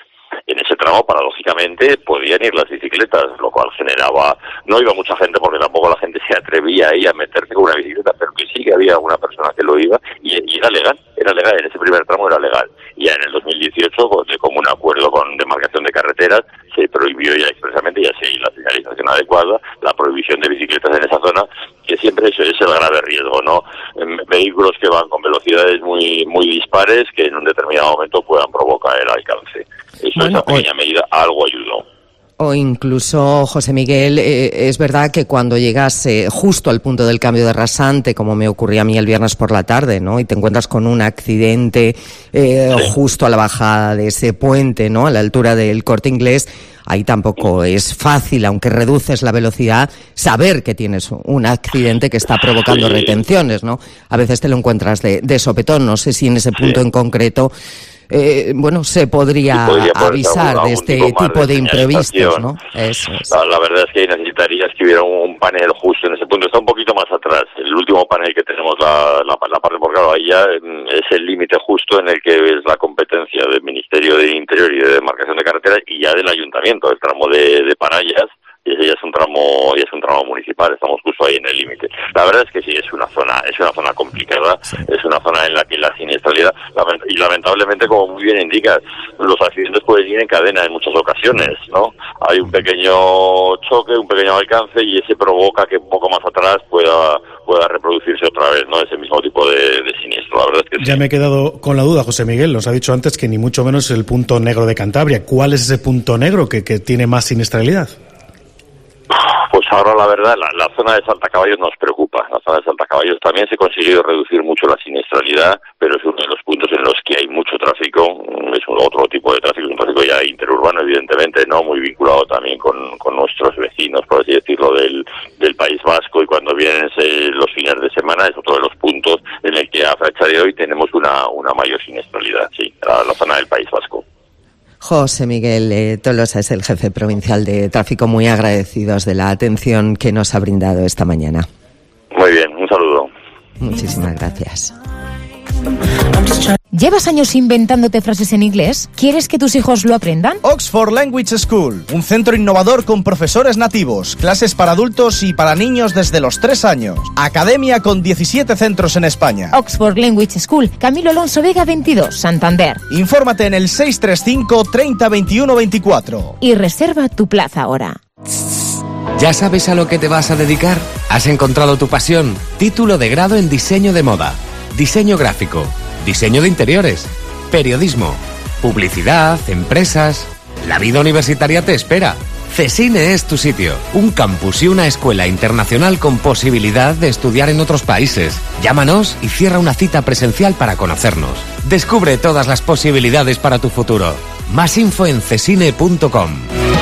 En ese tramo, paradójicamente, podían ir las bicicletas, lo cual generaba... No iba mucha gente porque tampoco la gente se atrevía ahí a meterse con una bicicleta, pero que sí que había una persona que lo iba y, y era legal, era legal, en ese primer tramo era legal. Y ya en el dos mil dieciocho, de común acuerdo con demarcación de carreteras, se prohibió ya expresamente, ya sé, la señalización adecuada, la prohibición de bicicletas en esa zona, que siempre es, es el grave riesgo, ¿no? Vehículos que van con velocidades muy muy dispares que en un determinado momento puedan provocar el alcance. Eso, bueno, esa pequeña medida algo ayudó. O incluso, José Miguel, eh, es verdad que cuando llegas eh, justo al punto del cambio de rasante, como me ocurría a mí el viernes por la tarde, ¿no? Y te encuentras con un accidente eh, sí. justo a la bajada de ese puente, ¿no? A la altura del Corte Inglés, ahí tampoco es fácil, aunque reduces la velocidad, saber que tienes un accidente que está provocando sí. retenciones, ¿no? A veces te lo encuentras de, de sopetón. No sé si en ese punto sí. en concreto... Eh, bueno, se podría, podría avisar algún, de este tipo, tipo de, de imprevistos, ¿no? Eso es. La, la verdad es que necesitarías que hubiera un panel justo en ese punto. Está un poquito más atrás. El último panel que tenemos, la, la, la parte por claro, ahí ya es el límite justo en el que es la competencia del Ministerio de Interior y de Demarcación de Carreteras y ya del Ayuntamiento, el tramo de, de Panayas. Y ese ya es un tramo, ya es un tramo municipal, estamos justo ahí en el límite. La verdad es que sí, es una zona, es una zona complicada, sí. es una zona en la que la siniestralidad, y lamentablemente, como muy bien indicas, los accidentes pueden ir en cadena en muchas ocasiones, ¿no? Hay un pequeño choque, un pequeño alcance, y ese provoca que un poco más atrás pueda pueda reproducirse otra vez, ¿no? Ese mismo tipo de, de siniestro, la verdad es que Ya sí. me he quedado con la duda, José Miguel, nos ha dicho antes que ni mucho menos es el punto negro de Cantabria. ¿Cuál es ese punto negro que, que tiene más siniestralidad? Pues ahora la verdad, la, la zona de Saltacaballos nos preocupa. La zona de Saltacaballos también se ha conseguido reducir mucho la siniestralidad, pero es uno de los puntos en los que hay mucho tráfico. Es un otro tipo de tráfico, un tráfico ya interurbano, evidentemente, no muy vinculado también con, con nuestros vecinos, por así decirlo, del, del País Vasco. Y cuando vienen eh, los fines de semana es otro de los puntos en el que a fecha de hoy tenemos una, una mayor siniestralidad, sí, la, la zona del País Vasco. José Miguel eh, Tolosa es el jefe provincial de tráfico, muy agradecidos de la atención que nos ha brindado esta mañana. Muy bien, un saludo. Muchísimas gracias. ¿Llevas años inventándote frases en inglés? ¿Quieres que tus hijos lo aprendan? Oxford Language School, un centro innovador con profesores nativos, clases para adultos y para niños desde los tres años. Academia con diecisiete centros en España. Oxford Language School, Camilo Alonso Vega veintidós, Santander. Infórmate en el seis tres cinco, treinta, veintiuno, veinticuatro. Y reserva tu plaza ahora. ¿Ya sabes a lo que te vas a dedicar? ¿Has encontrado tu pasión? Título de grado en diseño de moda, diseño gráfico, diseño de interiores, periodismo, publicidad, empresas... La vida universitaria te espera. CESINE es tu sitio. Un campus y una escuela internacional con posibilidad de estudiar en otros países. Llámanos y cierra una cita presencial para conocernos. Descubre todas las posibilidades para tu futuro. Más info en cesine punto com.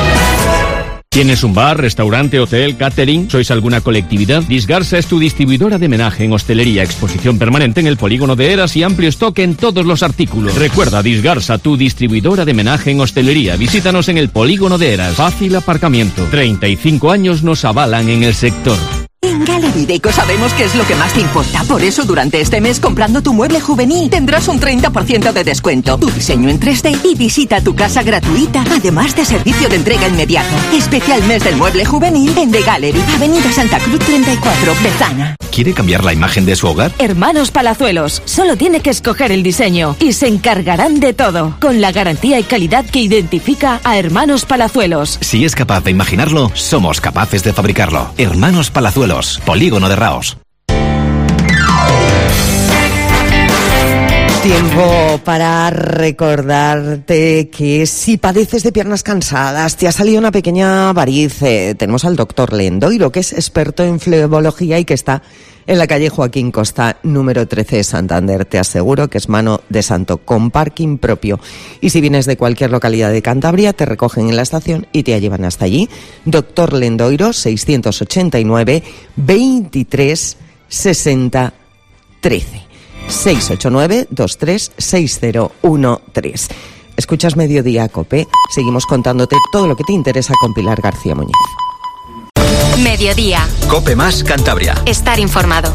¿Tienes un bar, restaurante, hotel, catering? ¿Sois alguna colectividad? Disgarsa es tu distribuidora de homenaje en hostelería, exposición permanente en el polígono de Eras y amplio stock en todos los artículos. Recuerda, Disgarsa, tu distribuidora de homenaje en hostelería. Visítanos en el polígono de Eras. Fácil aparcamiento. treinta y cinco años nos avalan en el sector. En Gallery Deco sabemos qué es lo que más te importa. Por eso, durante este mes, comprando tu mueble juvenil, tendrás un treinta por ciento de descuento, tu diseño en tres D y visita tu casa gratuita, además de servicio de entrega inmediato. Especial mes del mueble juvenil en The Gallery, Avenida Santa Cruz treinta y cuatro, Bezana. ¿Quiere cambiar la imagen de su hogar? Hermanos Palazuelos, solo tiene que escoger el diseño y se encargarán de todo, con la garantía y calidad que identifica a Hermanos Palazuelos. Si es capaz de imaginarlo, somos capaces de fabricarlo. Hermanos Palazuelos, Polígono de Raos. Tiempo para recordarte que si padeces de piernas cansadas, te ha salido una pequeña varice, tenemos al doctor Lendoiro, que es experto en flebología y que está en la calle Joaquín Costa, número trece de Santander. Te aseguro que es mano de santo, con parking propio. Y si vienes de cualquier localidad de Cantabria, te recogen en la estación y te llevan hasta allí. Doctor Lendoiro, seiscientos ochenta y nueve, veintitrés, sesenta, trece. seis ocho nueve, dos tres seis cero uno tres. Escuchas Mediodía Cope. Seguimos contándote todo lo que te interesa con Pilar García Muñiz. Mediodía. Cope más Cantabria. Estar informado.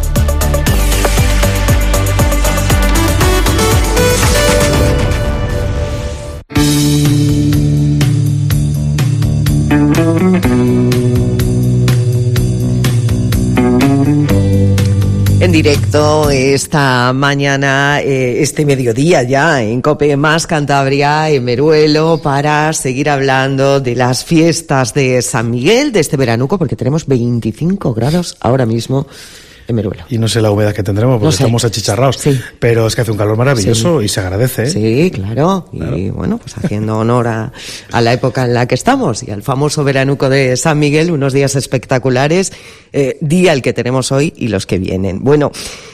En directo esta mañana, eh, este mediodía ya, en Cope más Cantabria, en Meruelo, para seguir hablando de las fiestas de San Miguel, de este veranuco, porque tenemos veinticinco grados ahora mismo en Meruelo. Y no sé la humedad que tendremos, porque no sé. Estamos achicharrados. Sí. Pero es que hace un calor maravilloso sí. y se agradece, ¿eh? Sí, claro. claro. Y bueno, pues haciendo honor a, a la época en la que estamos y al famoso veranuco de San Miguel, unos días espectaculares, eh, día el que tenemos hoy y los que vienen. Bueno,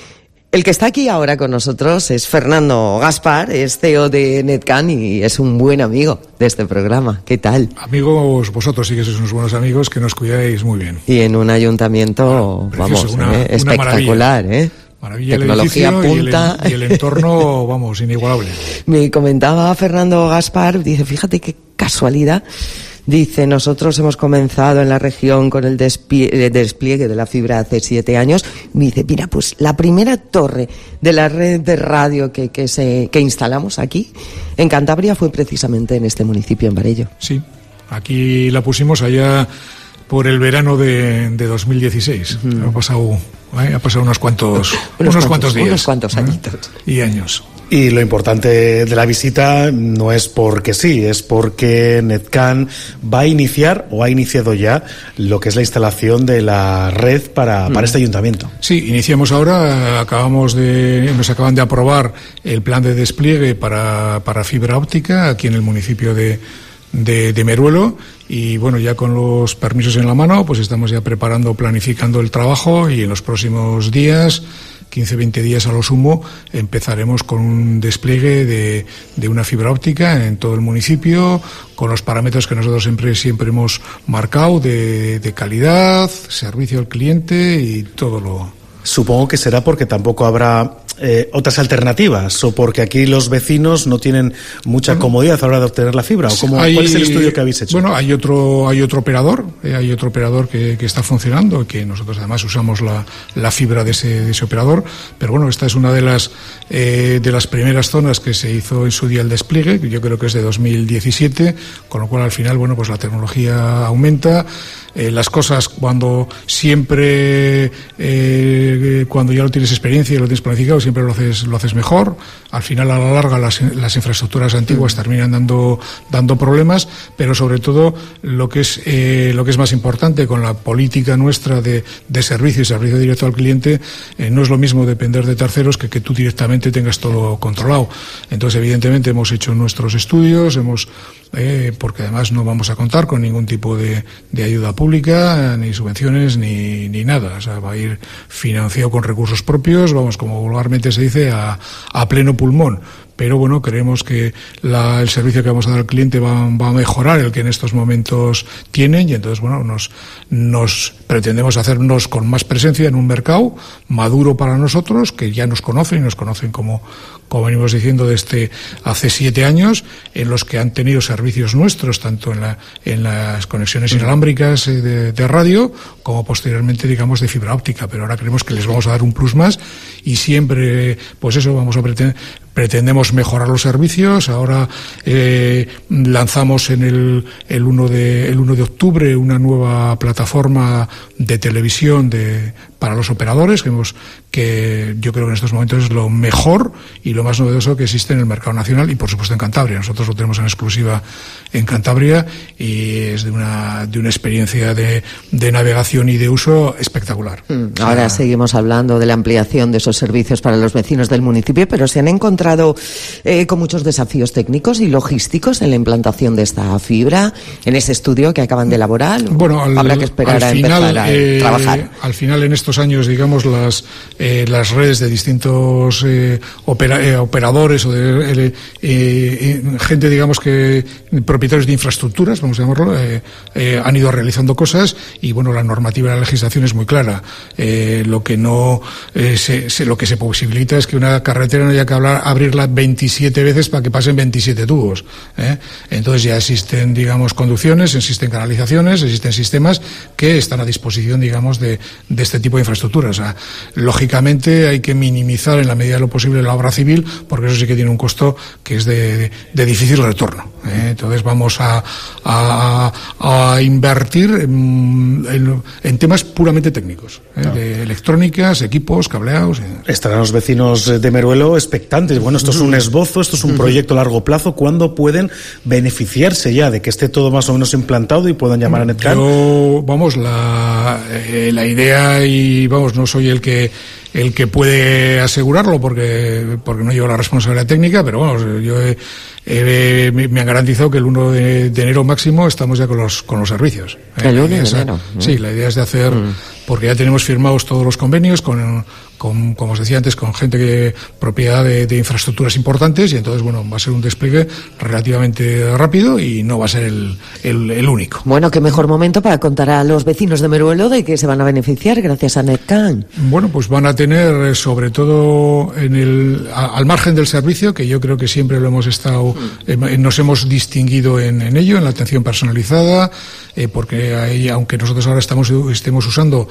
el que está aquí ahora con nosotros es Fernando Gaspar, es C E O de Netcan y es un buen amigo de este programa. ¿Qué tal? Amigos, vosotros sí que sois unos buenos amigos, que nos cuidáis muy bien. Y en un ayuntamiento, ah, vamos, una, eh, espectacular, maravilla. ¿eh? Maravilla. Tecnología punta. Y el, y el entorno, vamos, inigualable. Me comentaba Fernando Gaspar, dice, fíjate qué casualidad. Dice, nosotros hemos comenzado en la región con el despliegue, despliegue de la fibra hace siete años. Me dice, mira, pues la primera torre de la red de radio que, que, se, que instalamos aquí en Cantabria fue precisamente en este municipio, en Varello. Sí, aquí la pusimos allá por el verano de, de dos mil dieciséis. Uh-huh. Ha pasado, ¿eh? ha pasado unos cuantos, unos, unos cuantos, cuantos días. Unos cuantos añitos. ¿eh? Y años. Y lo importante de la visita no es porque sí, es porque Netcan va a iniciar o ha iniciado ya lo que es la instalación de la red para, para este ayuntamiento. Sí, iniciamos ahora, acabamos de, nos acaban de aprobar el plan de despliegue para, para fibra óptica aquí en el municipio de, de, de Meruelo. Y bueno, ya con los permisos en la mano, pues estamos ya preparando, planificando el trabajo y en los próximos días, quince, veinte días a lo sumo, empezaremos con un despliegue de, de una fibra óptica en todo el municipio, con los parámetros que nosotros siempre, siempre hemos marcado de, de calidad, servicio al cliente y todo lo... Supongo que será porque tampoco habrá eh, otras alternativas o porque aquí los vecinos no tienen mucha bueno, comodidad a la hora de obtener la fibra. ¿O cómo, hay, ¿Cuál es el estudio que habéis hecho? Bueno, hay otro hay otro operador, eh, hay otro operador que, que está funcionando, que nosotros además usamos la, la fibra de ese, de ese operador, pero bueno, esta es una de las eh, de las primeras zonas que se hizo en su día el despliegue, que yo creo que es de dos mil diecisiete, con lo cual al final, bueno, pues la tecnología aumenta. Eh, las cosas cuando siempre eh, cuando ya lo tienes experiencia y lo tienes planificado siempre lo haces lo haces mejor. Al final a la larga las, las infraestructuras antiguas terminan dando dando problemas, pero sobre todo lo que es eh, lo que es más importante con la política nuestra de, de servicio y servicio directo al cliente, eh, no es lo mismo depender de terceros que que tú directamente tengas todo controlado. Entonces evidentemente hemos hecho nuestros estudios, hemos eh, porque además no vamos a contar con ningún tipo de, de ayuda pública, ni subvenciones, ni, ni nada. O sea, va a ir financiado con recursos propios, vamos, como vulgarmente se dice, a, a pleno pulmón. Pero bueno, creemos que la, el servicio que vamos a dar al cliente va, va a mejorar el que en estos momentos tienen y entonces, bueno, nos, nos pretendemos hacernos con más presencia en un mercado maduro para nosotros, que ya nos conocen y nos conocen como, como venimos diciendo desde hace siete años, en los que han tenido servicios nuestros, tanto en, la, en las conexiones inalámbricas de, de radio, como posteriormente, digamos, de fibra óptica. Pero ahora creemos que les vamos a dar un plus más y siempre, pues eso, vamos a pretender pretendemos mejorar los servicios. Ahora eh, lanzamos en el, el, uno de, el uno de octubre una nueva plataforma de televisión de, para los operadores, que, hemos, que yo creo que en estos momentos es lo mejor y lo más novedoso que existe en el mercado nacional y, por supuesto, en Cantabria. Nosotros lo tenemos en exclusiva en Cantabria y es de una, de una experiencia de, de navegación y de uso espectacular. Mm, ahora o sea, seguimos hablando de la ampliación de esos servicios para los vecinos del municipio, pero se han encontrado eh, con muchos desafíos técnicos y logísticos en la implantación de esta fibra, en ese estudio que acaban de elaborar. Bueno, al, habrá que esperar a final, empezar a eh, trabajar. Al final, en estos años, digamos, las eh, las redes de distintos eh, opera, eh, operadores o de eh, eh, gente, digamos, que propietarios de infraestructuras, vamos a llamarlo, eh, eh, han ido realizando cosas y, bueno, la normativa de la legislación es muy clara. Eh, lo que no eh, se, se, lo que se posibilita es que una carretera no haya que hablar, abrirla veintisiete veces para que pasen veintisiete tubos. ¿eh? Entonces ya existen, digamos, conducciones, existen canalizaciones, existen sistemas que están a disposición, digamos, de, de este tipo de infraestructuras. O sea, lógicamente hay que minimizar en la medida de lo posible la obra civil, porque eso sí que tiene un costo que es de, de, de difícil retorno. ¿eh? Entonces vamos a, a, a invertir en, en, en temas puramente técnicos, ¿eh? no. de electrónicas, equipos, cableados. Estarán los vecinos de Meruelo expectantes. Bueno, esto es un esbozo, esto es un proyecto a largo plazo. ¿Cuándo pueden beneficiarse ya de que esté todo más o menos implantado y puedan llamar a Netcan? Yo, vamos, la, eh, la idea, y vamos, no soy el que el que puede asegurarlo porque porque no llevo la responsabilidad técnica, pero vamos, yo he, he, me han garantizado que el uno de, de enero máximo estamos ya con los con los servicios. El uno de enero. Sí, la idea es de hacer, mm. porque ya tenemos firmados todos los convenios con, con como os decía antes, con gente que propiedad de, de infraestructuras importantes, y entonces, bueno, va a ser un despliegue relativamente rápido y no va a ser el, el, el único. Bueno, qué mejor momento para contar a los vecinos de Meruelo de que se van a beneficiar gracias a Netcan. Bueno, pues van a tener, sobre todo en el a, al margen del servicio, que yo creo que siempre lo hemos estado, eh, nos hemos distinguido en, en ello, en la atención personalizada, eh, porque ahí, aunque nosotros ahora estamos estemos usando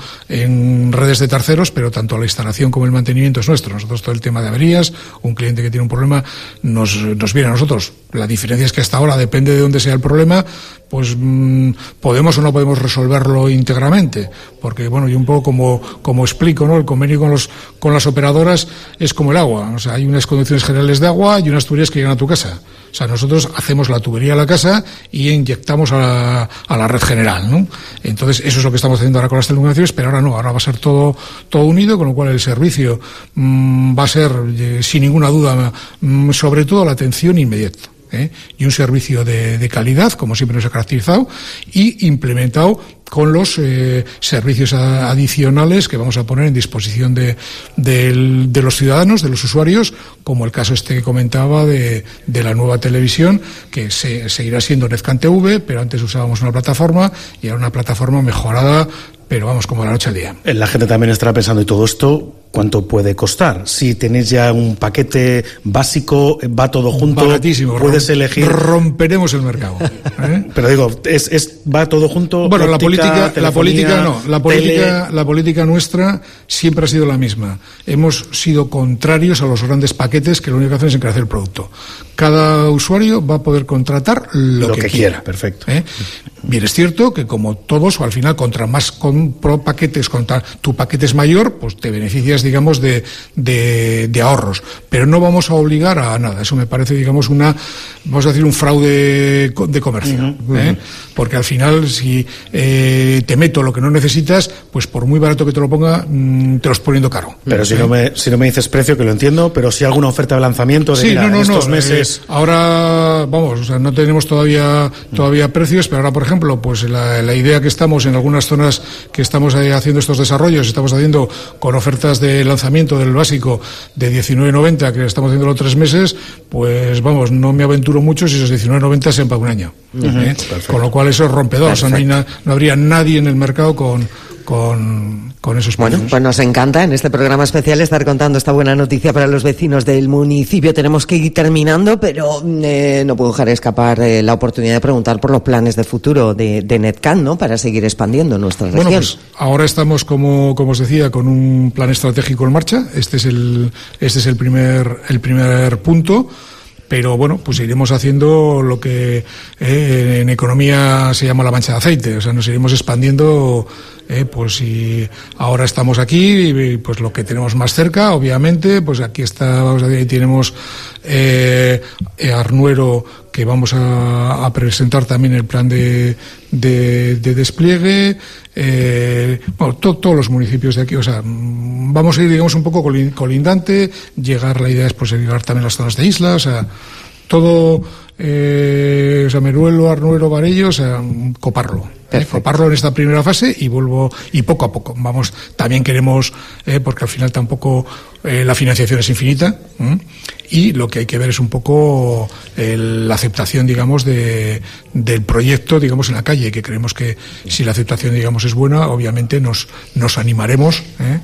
en redes de terceros, pero tanto la instalación como el mantenimiento es nuestro. Nosotros todo el tema de averías, un cliente que tiene un problema nos, nos viene a nosotros. La diferencia es que hasta ahora, depende de dónde sea el problema, pues mmm, podemos o no podemos resolverlo íntegramente, porque bueno, yo un poco como como explico, ¿no? El convenio con los con las operadoras es como el agua, o sea, hay unas condiciones generales de agua y unas tuberías que llegan a tu casa. O sea, nosotros hacemos la tubería a la casa y inyectamos a la, a la red general, ¿no? Entonces, eso es lo que estamos haciendo ahora con las telecomunicaciones, pero ahora no, ahora va a ser todo todo unido, con lo cual el servicio mmm, va a ser, eh, sin ninguna duda, mmm, sobre todo la atención inmediata. ¿Eh? Y un servicio de, de calidad, como siempre nos ha caracterizado, y implementado con los eh, servicios a, adicionales que vamos a poner en disposición de, de, de los ciudadanos, de los usuarios, como el caso este que comentaba de, de la nueva televisión, que se, seguirá siendo Netcan T V, pero antes usábamos una plataforma y era una plataforma mejorada, pero vamos, como de la noche al día. La gente también estará pensando, ¿y todo esto cuánto puede costar? Si tenéis ya un paquete básico, va todo junto, baratísimo, puedes elegir. Romperemos el mercado. ¿eh? Pero digo, es, es va todo junto. Bueno, óptica, la política, la política no, la política, tele... la política nuestra siempre ha sido la misma. Hemos sido contrarios a los grandes paquetes que lo único que hacen es encarecer el producto. Cada usuario va a poder contratar lo, lo que, que quiera. quiera. Perfecto. ¿eh? Bien, es cierto que como todos, o al final, contra más compro paquetes, contra tu paquete es mayor, pues te beneficias, digamos, de, de, de ahorros. Pero no vamos a obligar a nada. Eso me parece, digamos, una, vamos a decir, un fraude de comercio. Uh-huh, ¿eh? uh-huh. Porque al final, si eh, te meto lo que no necesitas, pues por muy barato que te lo ponga, mmm, te lo estoy poniendo caro. Pero ¿eh? si no me si no me dices precio, que lo entiendo, pero si alguna oferta de lanzamiento de sí, mira, no, no, en estos no, meses. Eh, ahora, vamos, o sea, no tenemos todavía todavía precios, pero ahora, por ejemplo, pues la, la idea que estamos en algunas zonas que estamos eh, haciendo estos desarrollos, estamos haciendo con ofertas de lanzamiento del básico de diecinueve noventa, que estamos haciendo los tres meses, pues vamos, no me aventuro mucho si esos diecinueve noventa sean para un año. Uh-huh. ¿eh? Con lo cual eso es rompedor. O sea, no, hay na, no habría nadie en el mercado con, con, con esos Bueno, precios. pues nos encanta en este programa especial estar contando esta buena noticia para los vecinos del municipio. Tenemos que ir terminando, pero eh, no puedo dejar escapar eh, la oportunidad de preguntar por los planes de futuro de, de Netcan, ¿no? Para seguir expandiendo nuestra región. Bueno, pues ahora estamos, como, como os decía, con un plan estratégico en marcha. Este es el, este es el primer, el primer punto. Pero bueno, pues iremos haciendo lo que eh, en economía se llama la mancha de aceite, o sea, nos iremos expandiendo, eh, pues si ahora estamos aquí, pues lo que tenemos más cerca, obviamente, pues aquí está, vamos a decir, tenemos eh, Arnuero, que vamos a, a presentar también el plan de, de, de despliegue, eh, bueno, to, todos los municipios de aquí, o sea, vamos a ir, digamos, un poco colindante, llegar, la idea es pues llegar también a las zonas de islas, o sea, todo, eh, o sea, Meruelo, Arnuero, Varello, o sea, coparlo, eh, coparlo en esta primera fase y vuelvo, y poco a poco, vamos, también queremos, eh, porque al final tampoco eh, la financiación es infinita, ¿eh? Y lo que hay que ver es un poco el, la aceptación, digamos, de, del proyecto, digamos, en la calle, que creemos que si la aceptación, digamos, es buena, obviamente nos, nos animaremos, ¿eh?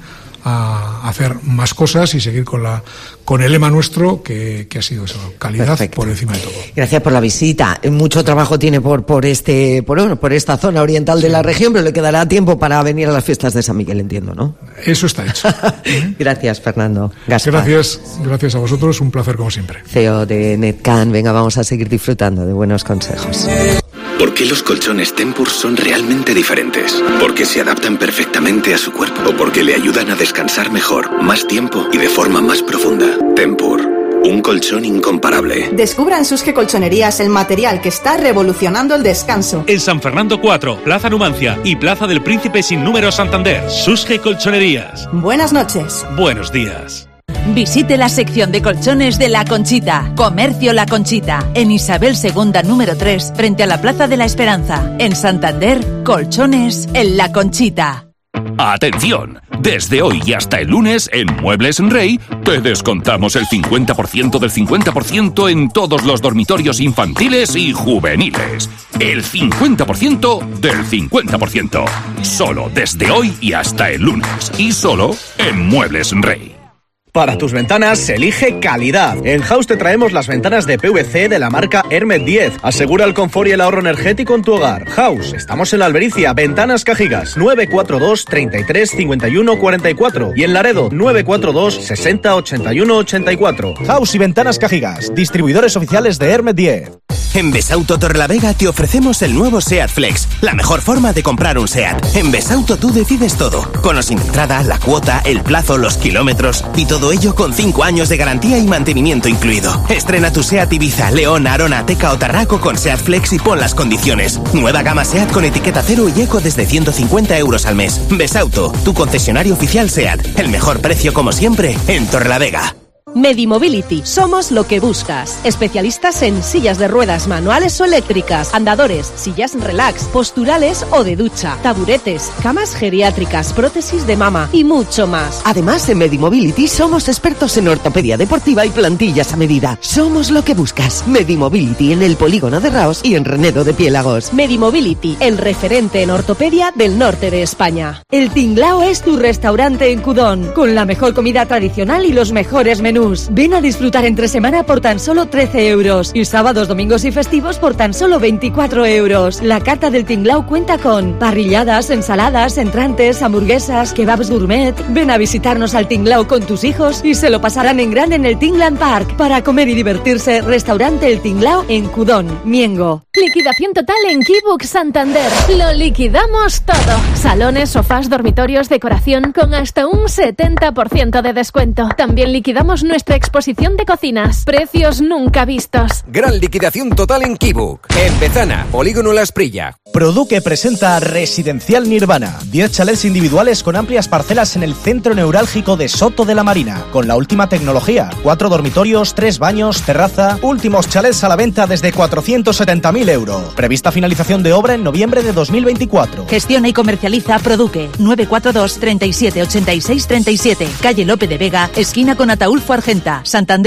a hacer más cosas y seguir con la con el lema nuestro que, que ha sido eso, calidad Perfecto. Por encima de todo. Gracias por la visita. Mucho trabajo tiene por por este por, bueno, por esta zona oriental sí. de la región, pero le quedará tiempo para venir a las fiestas de San Miguel, entiendo, ¿no? Eso está hecho. Gracias, Fernando Gaspar. Gracias, gracias a vosotros, un placer como siempre. C E O de Netcan, venga, vamos a seguir disfrutando de buenos consejos. ¿Por qué los colchones Tempur son realmente diferentes? Porque se adaptan perfectamente a su cuerpo o porque le ayudan a descansar mejor, más tiempo y de forma más profunda. Tempur, un colchón incomparable. Descubra en Susge Colchonerías el material que está revolucionando el descanso. En San Fernando cuatro, Plaza Numancia y Plaza del Príncipe sin número Santander. Susge Colchonerías. Buenas noches. Buenos días. Visite la sección de colchones de La Conchita. Comercio La Conchita. En Isabel segunda número tres, frente a la Plaza de la Esperanza. En Santander, colchones en La Conchita. ¡Atención! Desde hoy y hasta el lunes, en Muebles en Rey, te descontamos el cincuenta por ciento del cincuenta por ciento en todos los dormitorios infantiles y juveniles. El cincuenta por ciento del cincuenta por ciento. Solo desde hoy y hasta el lunes. Y solo en Muebles en Rey. Para tus ventanas, elige calidad. En House te traemos las ventanas de P V C de la marca Hermet diez. Asegura el confort y el ahorro energético en tu hogar. House, estamos en la Albericia, Ventanas Cajigas, nueve cuatro dos, treinta y tres, cincuenta y uno, cuarenta y cuatro. Y en Laredo, nueve cuatro dos, sesenta, ochenta y uno, ochenta y cuatro. House y Ventanas Cajigas, distribuidores oficiales de Hermet diez. En Besauto Torrelavega te ofrecemos el nuevo SEAT Flex, la mejor forma de comprar un SEAT. En Besauto tú decides todo, con o sin entrada, la cuota, el plazo, los kilómetros y todo ello con cinco años de garantía y mantenimiento incluido. Estrena tu SEAT Ibiza, León, Arona, Teca o Tarraco con SEAT Flex y pon las condiciones. Nueva gama SEAT con etiqueta cero y eco desde ciento cincuenta euros al mes. Besauto, tu concesionario oficial SEAT. El mejor precio como siempre en Torrelavega. Medimobility. Somos lo que buscas. Especialistas en sillas de ruedas manuales o eléctricas, andadores, sillas relax, posturales o de ducha, taburetes, camas geriátricas, prótesis de mama y mucho más. Además, en Medimobility somos expertos en ortopedia deportiva y plantillas a medida. Somos lo que buscas. Medimobility en el Polígono de Raos y en Renedo de Piélagos. Medimobility, el referente en ortopedia del norte de España. El Tinglao es tu restaurante en Cudón, con la mejor comida tradicional y los mejores menús. Ven a disfrutar entre semana por tan solo trece euros y sábados, domingos y festivos por tan solo veinticuatro euros. La carta del Tinglao cuenta con parrilladas, ensaladas, entrantes, hamburguesas, kebabs gourmet. Ven a visitarnos al Tinglao con tus hijos y se lo pasarán en grande en el Tingland Park. Para comer y divertirse, restaurante El Tinglao en Cudón, Miengo. Liquidación total en Keybook Santander. Lo liquidamos todo. Salones, sofás, dormitorios, decoración con hasta un setenta por ciento de descuento. También liquidamos nuestra exposición de cocinas. Precios nunca vistos. Gran liquidación total en Keybook. En Bezana, Polígono La Esprilla. Produque presenta Residencial Nirvana. diez chalets individuales con amplias parcelas en el centro neurálgico de Soto de la Marina. Con la última tecnología. Cuatro dormitorios, tres baños, terraza. Últimos chalets a la venta desde cuatrocientos setenta mil euros. Prevista finalización de obra en noviembre de dos mil veinticuatro. Gestiona y comercializa Produque. nueve cuatro dos, treinta y siete, ochenta y seis, treinta y siete. Calle Lope de Vega, esquina con Ataúlfo Argenta, Santander.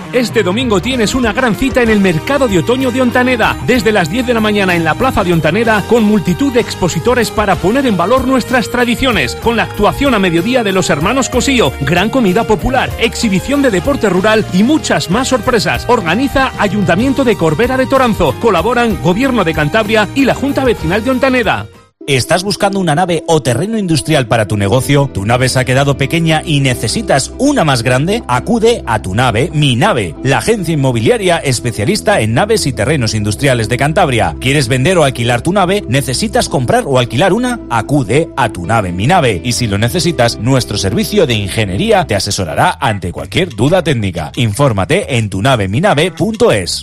Este domingo tienes una gran cita en el Mercado de Otoño de Ontaneda, desde las diez de la mañana en la Plaza de Ontaneda, con multitud de expositores para poner en valor nuestras tradiciones, con la actuación a mediodía de los hermanos Cosío, gran comida popular, exhibición de deporte rural y muchas más sorpresas. Organiza Ayuntamiento de Corbera de Toranzo. Colaboran Gobierno de Cantabria y la Junta Vecinal de Ontaneda. ¿Estás buscando una nave o terreno industrial para tu negocio? ¿Tu nave se ha quedado pequeña y necesitas una más grande? Acude a Tu Nave, Mi Nave, la agencia inmobiliaria especialista en naves y terrenos industriales de Cantabria. ¿Quieres vender o alquilar tu nave? ¿Necesitas comprar o alquilar una? Acude a Tu Nave, Mi Nave. Y si lo necesitas, nuestro servicio de ingeniería te asesorará ante cualquier duda técnica. Infórmate en tu nave mi nave punto es.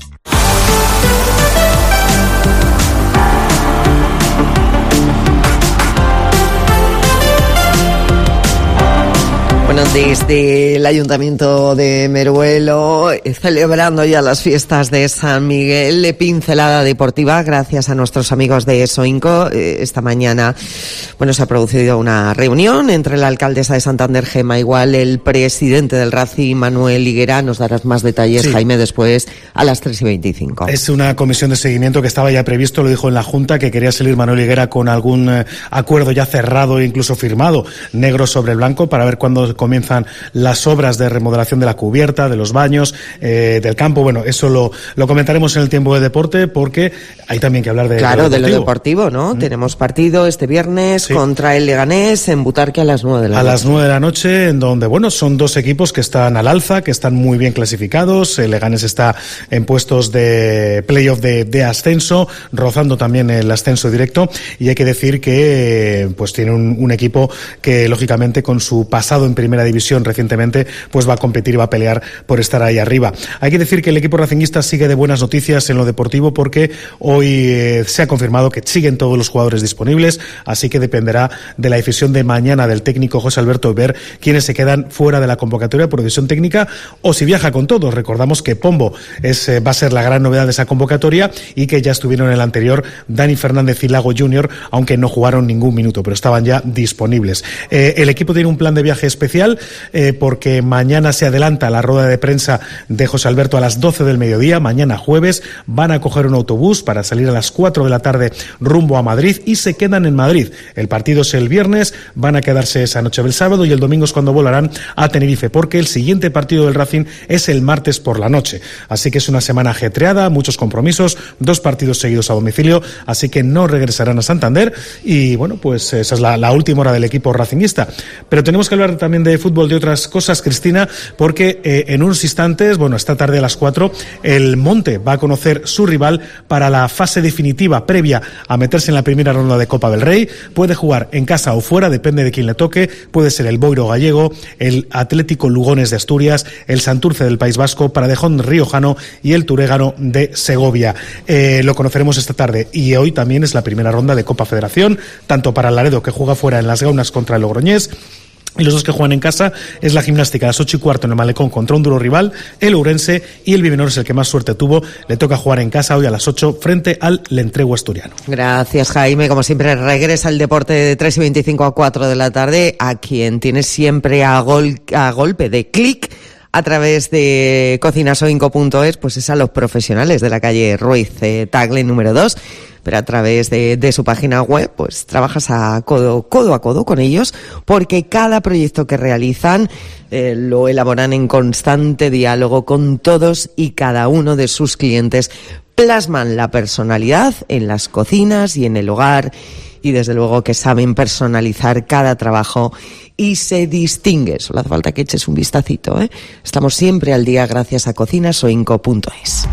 Bueno, desde el Ayuntamiento de Meruelo, celebrando ya las fiestas de San Miguel, pincelada deportiva, gracias a nuestros amigos de Soinco. Esta mañana, bueno, se ha producido una reunión entre la alcaldesa de Santander, Gemma Igual, el presidente del Racing, Manuel Higuera. Nos darás más detalles, sí, Jaime, después a las tres y veinticinco. Es una comisión de seguimiento que estaba ya previsto, lo dijo en la Junta, que quería salir Manuel Higuera con algún eh, acuerdo ya cerrado e incluso firmado, negro sobre blanco, para ver cuándo comienzan las obras de remodelación de la cubierta, de los baños, eh, del campo. Bueno, eso lo, lo comentaremos en el tiempo de deporte, porque hay también que hablar de Claro, de, de lo deportivo, ¿no? Mm. Tenemos partido este viernes, sí, contra el Leganés en Butarque a las nueve de la a noche. A las nueve de la noche, en donde, bueno, son dos equipos que están al alza, que están muy bien clasificados. El Leganés está en puestos de playoff de, de ascenso, rozando también el ascenso directo, y hay que decir que pues tiene un, un equipo que, lógicamente, con su pasado en primera división recientemente, pues va a competir y va a pelear por estar ahí arriba. Hay que decir que el equipo racinguista sigue de buenas noticias en lo deportivo, porque hoy eh, se ha confirmado que siguen todos los jugadores disponibles, así que dependerá de la decisión de mañana del técnico José Alberto ver quiénes se quedan fuera de la convocatoria por decisión técnica o si viaja con todos. Recordamos que Pombo es, eh, va a ser la gran novedad de esa convocatoria, y que ya estuvieron en el anterior Dani Fernández y Lago junior, aunque no jugaron ningún minuto, pero estaban ya disponibles. Eh, el equipo tiene un plan de viaje especial, Eh, porque mañana se adelanta la rueda de prensa de José Alberto a las doce del mediodía. Mañana jueves van a coger un autobús para salir a las cuatro de la tarde rumbo a Madrid, y se quedan en Madrid. El partido es el viernes, van a quedarse esa noche del sábado, y el domingo es cuando volarán a Tenerife, porque el siguiente partido del Racing es el martes por la noche. Así que es una semana ajetreada, muchos compromisos, dos partidos seguidos a domicilio, así que no regresarán a Santander. Y bueno, pues esa es la, la última hora del equipo racinguista. Pero tenemos que hablar también de fútbol, de otras cosas, Cristina, porque eh, en unos instantes, bueno, esta tarde a las cuatro, el Monte va a conocer su rival para la fase definitiva previa a meterse en la primera ronda de Copa del Rey. Puede jugar en casa o fuera, depende de quién le toque. Puede ser el Boiro Gallego, el Atlético Lugones de Asturias, el Santurce del País Vasco, Paradejón Riojano y el Turégano de Segovia. Eh, lo conoceremos esta tarde, y hoy también es la primera ronda de Copa Federación, tanto para el Laredo, que juega fuera en Las Gaunas contra el Logroñés, y los dos que juegan en casa es la Gimnástica a las ocho y cuarto en el Malecón contra un duro rival, el Ourense, y el Bimenor es el que más suerte tuvo. Le toca jugar en casa hoy a las ocho frente al Lentrego asturiano. Gracias, Jaime. Como siempre, regresa el deporte de tres y veinticinco a cuatro de la tarde, a quien tienes siempre a, gol, a golpe de clic a través de cocinasoinco punto es, pues es a los profesionales de la calle Ruiz, eh, Tagle número dos. Pero a través de, de su página web, pues trabajas a codo, codo a codo con ellos, porque cada proyecto que realizan eh, lo elaboran en constante diálogo con todos y cada uno de sus clientes. Plasman la personalidad en las cocinas y en el hogar, y desde luego que saben personalizar cada trabajo y se distingue. Solo hace falta que eches un vistacito, ¿eh? Estamos siempre al día gracias a cocinasoinco punto es.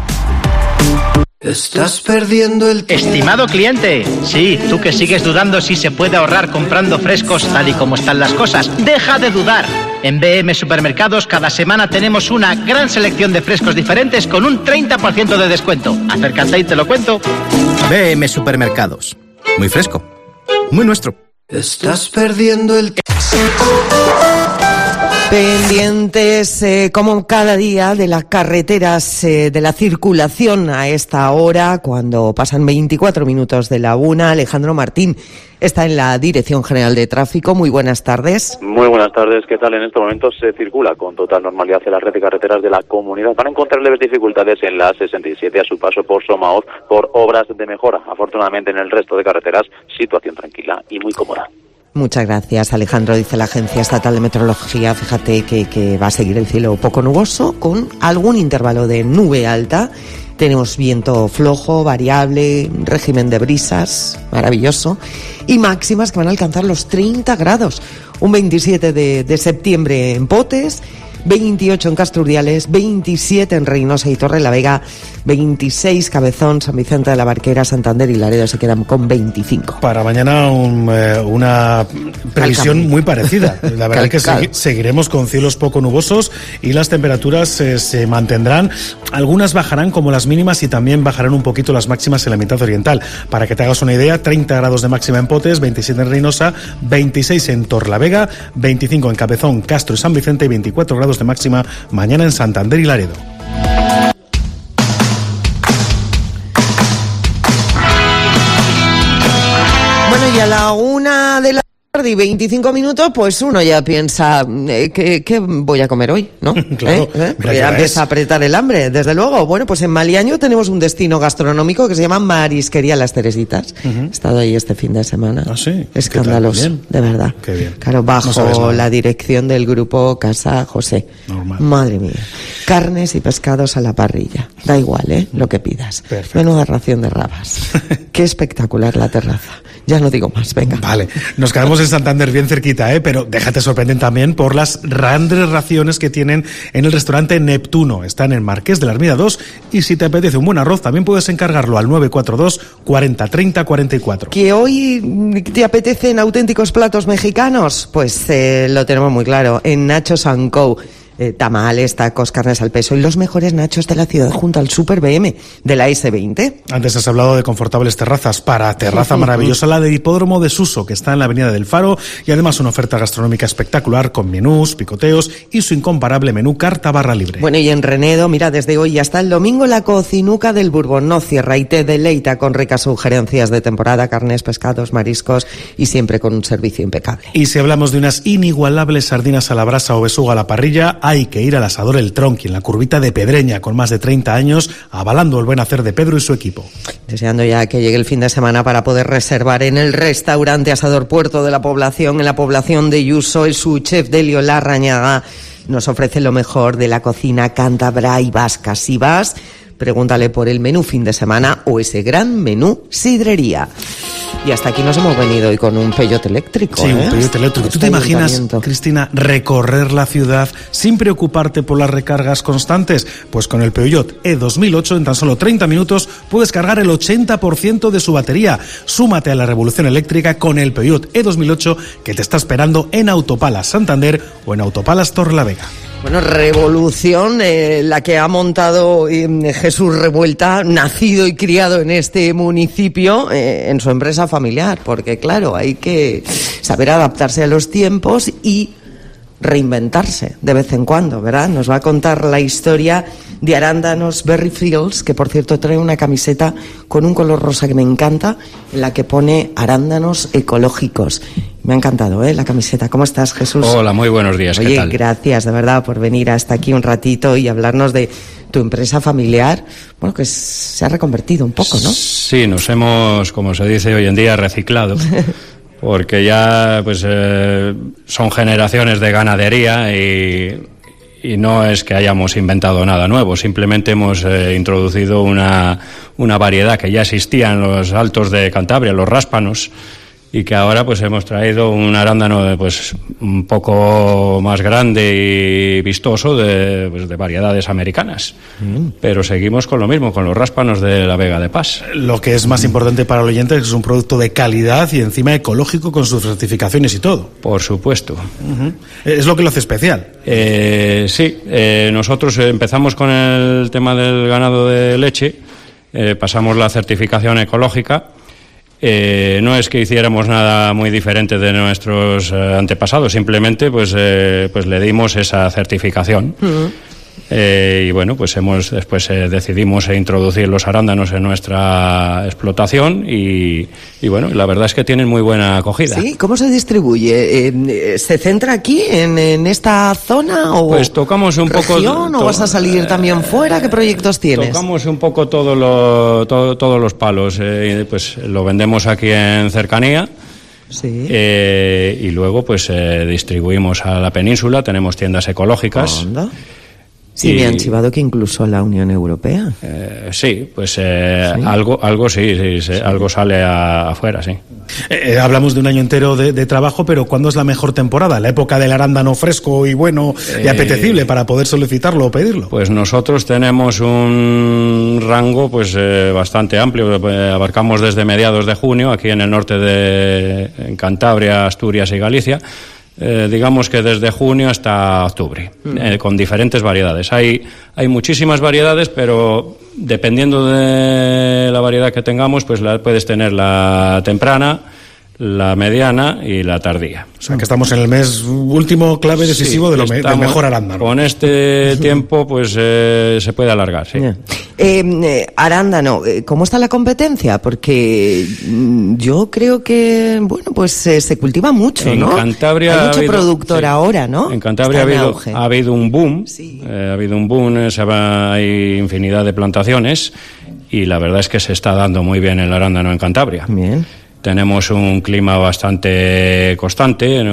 Estás perdiendo el tiempo. Estimado cliente, sí, tú que sigues dudando si se puede ahorrar comprando frescos tal y como están las cosas, deja de dudar. En B M Supermercados cada semana tenemos una gran selección de frescos diferentes con un treinta por ciento de descuento. Acércate y te lo cuento. B M Supermercados. Muy fresco. Muy nuestro. Estás perdiendo el tiempo. Pendientes, eh, como cada día, de las carreteras, eh, de la circulación a esta hora, cuando pasan veinticuatro minutos de la una. Alejandro Martín está en la Dirección General de Tráfico. Muy buenas tardes. Muy buenas tardes. ¿Qué tal? En estos momentos se circula con total normalidad en la red de carreteras de la comunidad. Van a encontrar leves dificultades en la sesenta y siete a su paso por Somaoz por obras de mejora. Afortunadamente, en el resto de carreteras, situación tranquila y muy cómoda. Muchas gracias, Alejandro. Dice la Agencia Estatal de Meteorología, fíjate que, que va a seguir el cielo poco nuboso, con algún intervalo de nube alta. Tenemos viento flojo, variable, régimen de brisas, maravilloso, y máximas que van a alcanzar los treinta grados. Un veintisiete de, de septiembre en Potes, veintiocho en Casturdiales, veintisiete en Reynosa y Torrelavega, veintiséis Cabezón, San Vicente de la Barquera, Santander y Laredo se quedan con veinticinco. Para mañana un, eh, una previsión Calcami. muy parecida. La verdad es que segui- seguiremos con cielos poco nubosos y las temperaturas eh, se mantendrán. Algunas bajarán como las mínimas y también bajarán un poquito las máximas en la mitad oriental. Para que te hagas una idea, treinta grados de máxima en Potes, veintisiete en Reynosa, veintiséis en Torrelavega, veinticinco en Cabezón, Castro y San Vicente y veinticuatro grados de máxima mañana en Santander y Laredo. Bueno, y a la una de la tarde y veinticinco minutos, pues uno ya piensa, eh, ¿qué, ¿qué voy a comer hoy? ¿No? Claro, ¿Eh? ¿Eh? Ya empieza a apretar el hambre, desde luego. Bueno, pues en Maliaño tenemos un destino gastronómico que se llama Marisquería Las Teresitas. Uh-huh. He estado ahí este fin de semana. ¿Ah, sí? Escandaloso, de verdad. Qué bien. Claro, bajo no la dirección del grupo Casa José. Normal. Madre mía. Carnes y pescados a la parrilla. Da igual, ¿eh? Lo que pidas. Perfecto. Menuda ración de rabas. Qué espectacular la terraza. Ya no digo más, venga. Vale, nos quedamos en Santander bien cerquita, ¿eh? Pero déjate sorprender también por las grandes raciones que tienen en el restaurante Neptuno. Está en el Marqués de la Ermida dos y si te apetece un buen arroz también puedes encargarlo al nueve cuatro dos, cuarenta, treinta, cuarenta y cuatro. ¿Que hoy te apetecen auténticos platos mexicanos? Pues eh, lo tenemos muy claro, en Nachos and Co. Eh, tamales, tacos, carnes al peso y los mejores nachos de la ciudad junto al Super B M de la ese veinte. Antes has hablado de confortables terrazas. Para terraza maravillosa la del Hipódromo de Suso, que está en la Avenida del Faro, y además una oferta gastronómica espectacular con menús, picoteos y su incomparable menú carta barra libre. Bueno, y en Renedo, mira, desde hoy hasta el domingo la cocinuca del Bourbon no cierra y te deleita con ricas sugerencias de temporada, carnes, pescados, mariscos y siempre con un servicio impecable. Y si hablamos de unas inigualables sardinas a la brasa o besuga a la parrilla, hay que ir al asador El Tronqui, en la curvita de Pedreña, con más de treinta años, avalando el buen hacer de Pedro y su equipo. Deseando ya que llegue el fin de semana para poder reservar en el restaurante Asador Puerto de la Población, en la población de Yuso. El su chef Delio Larrañaga nos ofrece lo mejor de la cocina cántabra y vasca. Si vas, pregúntale por el menú fin de semana o ese gran menú sidrería. Y hasta aquí nos hemos venido hoy con un Peugeot eléctrico. Sí, ¿eh? un Peugeot eléctrico. ¿Tú te imaginas, Cristina, recorrer la ciudad sin preocuparte por las recargas constantes? Pues con el Peugeot E dos mil ocho en tan solo treinta minutos puedes cargar el ochenta por ciento de su batería. Súmate a la revolución eléctrica con el Peugeot E dos mil ocho que te está esperando en Autopalas Santander o en Autopalas Torrelavega. Bueno, revolución, eh, la que ha montado eh, Jesús Revuelta, nacido y criado en este municipio, eh, en su empresa familiar, porque claro, hay que saber adaptarse a los tiempos y reinventarse de vez en cuando, ¿verdad? Nos va a contar la historia de Arándanos Berry Fields, que por cierto trae una camiseta con un color rosa que me encanta, en la que pone arándanos ecológicos. Me ha encantado, ¿eh? La camiseta. ¿Cómo estás, Jesús? Hola, muy buenos días. Oye, ¿qué tal? Gracias, de verdad, por venir hasta aquí un ratito y hablarnos de tu empresa familiar, bueno, que se ha reconvertido un poco, ¿no? Sí, nos hemos, como se dice hoy en día, reciclado. Porque ya pues eh, son generaciones de ganadería y, y no es que hayamos inventado nada nuevo, simplemente hemos eh, introducido una, una variedad que ya existía en los altos de Cantabria, los ráspanos, y que ahora pues hemos traído un arándano pues un poco más grande y vistoso de, pues, de variedades americanas. Mm. Pero seguimos con lo mismo, con los ráspanos de la Vega de Pas. Lo que es más importante para el oyente es que es un producto de calidad y encima ecológico con sus certificaciones y todo. Por supuesto. Uh-huh. Es lo que lo hace especial. Eh, sí, eh, nosotros empezamos con el tema del ganado de leche, eh, pasamos la certificación ecológica. Eh, no es que hiciéramos nada muy diferente de nuestros eh, antepasados, simplemente pues, eh, pues le dimos esa certificación. Uh-huh. Eh, y bueno, pues hemos después eh, decidimos introducir los arándanos en nuestra explotación y, y bueno, la verdad es que tienen muy buena acogida. Sí, ¿cómo se distribuye? Eh, ¿Se centra aquí en, en esta zona o pues tocamos un región, poco o vas a salir también fuera? ¿Qué proyectos tienes? Tocamos un poco todo lo, todo, todos los palos, eh, pues lo vendemos aquí en cercanía. Sí. Eh, y luego pues eh, distribuimos a la península, tenemos tiendas ecológicas. ¿Onda? Sí, y me han chivado que incluso a la Unión Europea. Eh, sí, pues eh, ¿Sí? algo algo sí, sí, sí, algo sale a, afuera, sí. Eh, hablamos de un año entero de, de trabajo, pero ¿cuándo es la mejor temporada? ¿La época del arándano fresco y bueno y apetecible eh, para poder solicitarlo o pedirlo? Pues nosotros tenemos un rango pues eh, bastante amplio. Abarcamos desde mediados de junio, aquí en el norte de en Cantabria, Asturias y Galicia. Eh, digamos que desde junio hasta octubre, mm. eh, con diferentes variedades. Hay, hay muchísimas variedades, pero dependiendo de la variedad que tengamos, pues la, puedes tener la temprana, la mediana y la tardía. O sea, que estamos en el mes último clave decisivo sí, de lo me, del mejor arándano. Con este tiempo, pues eh, se puede alargar, sí. Yeah. Eh, eh, arándano, ¿cómo está la competencia? Porque yo creo que, bueno, pues eh, se cultiva mucho, en ¿no? Cantabria hay mucho ha habido, productor sí. ahora, ¿no? En Cantabria ha habido, ha habido un boom, sí. eh, ha habido un boom, eh, se va, hay infinidad de plantaciones y la verdad es que se está dando muy bien el arándano en Cantabria. Bien. Tenemos un clima bastante constante.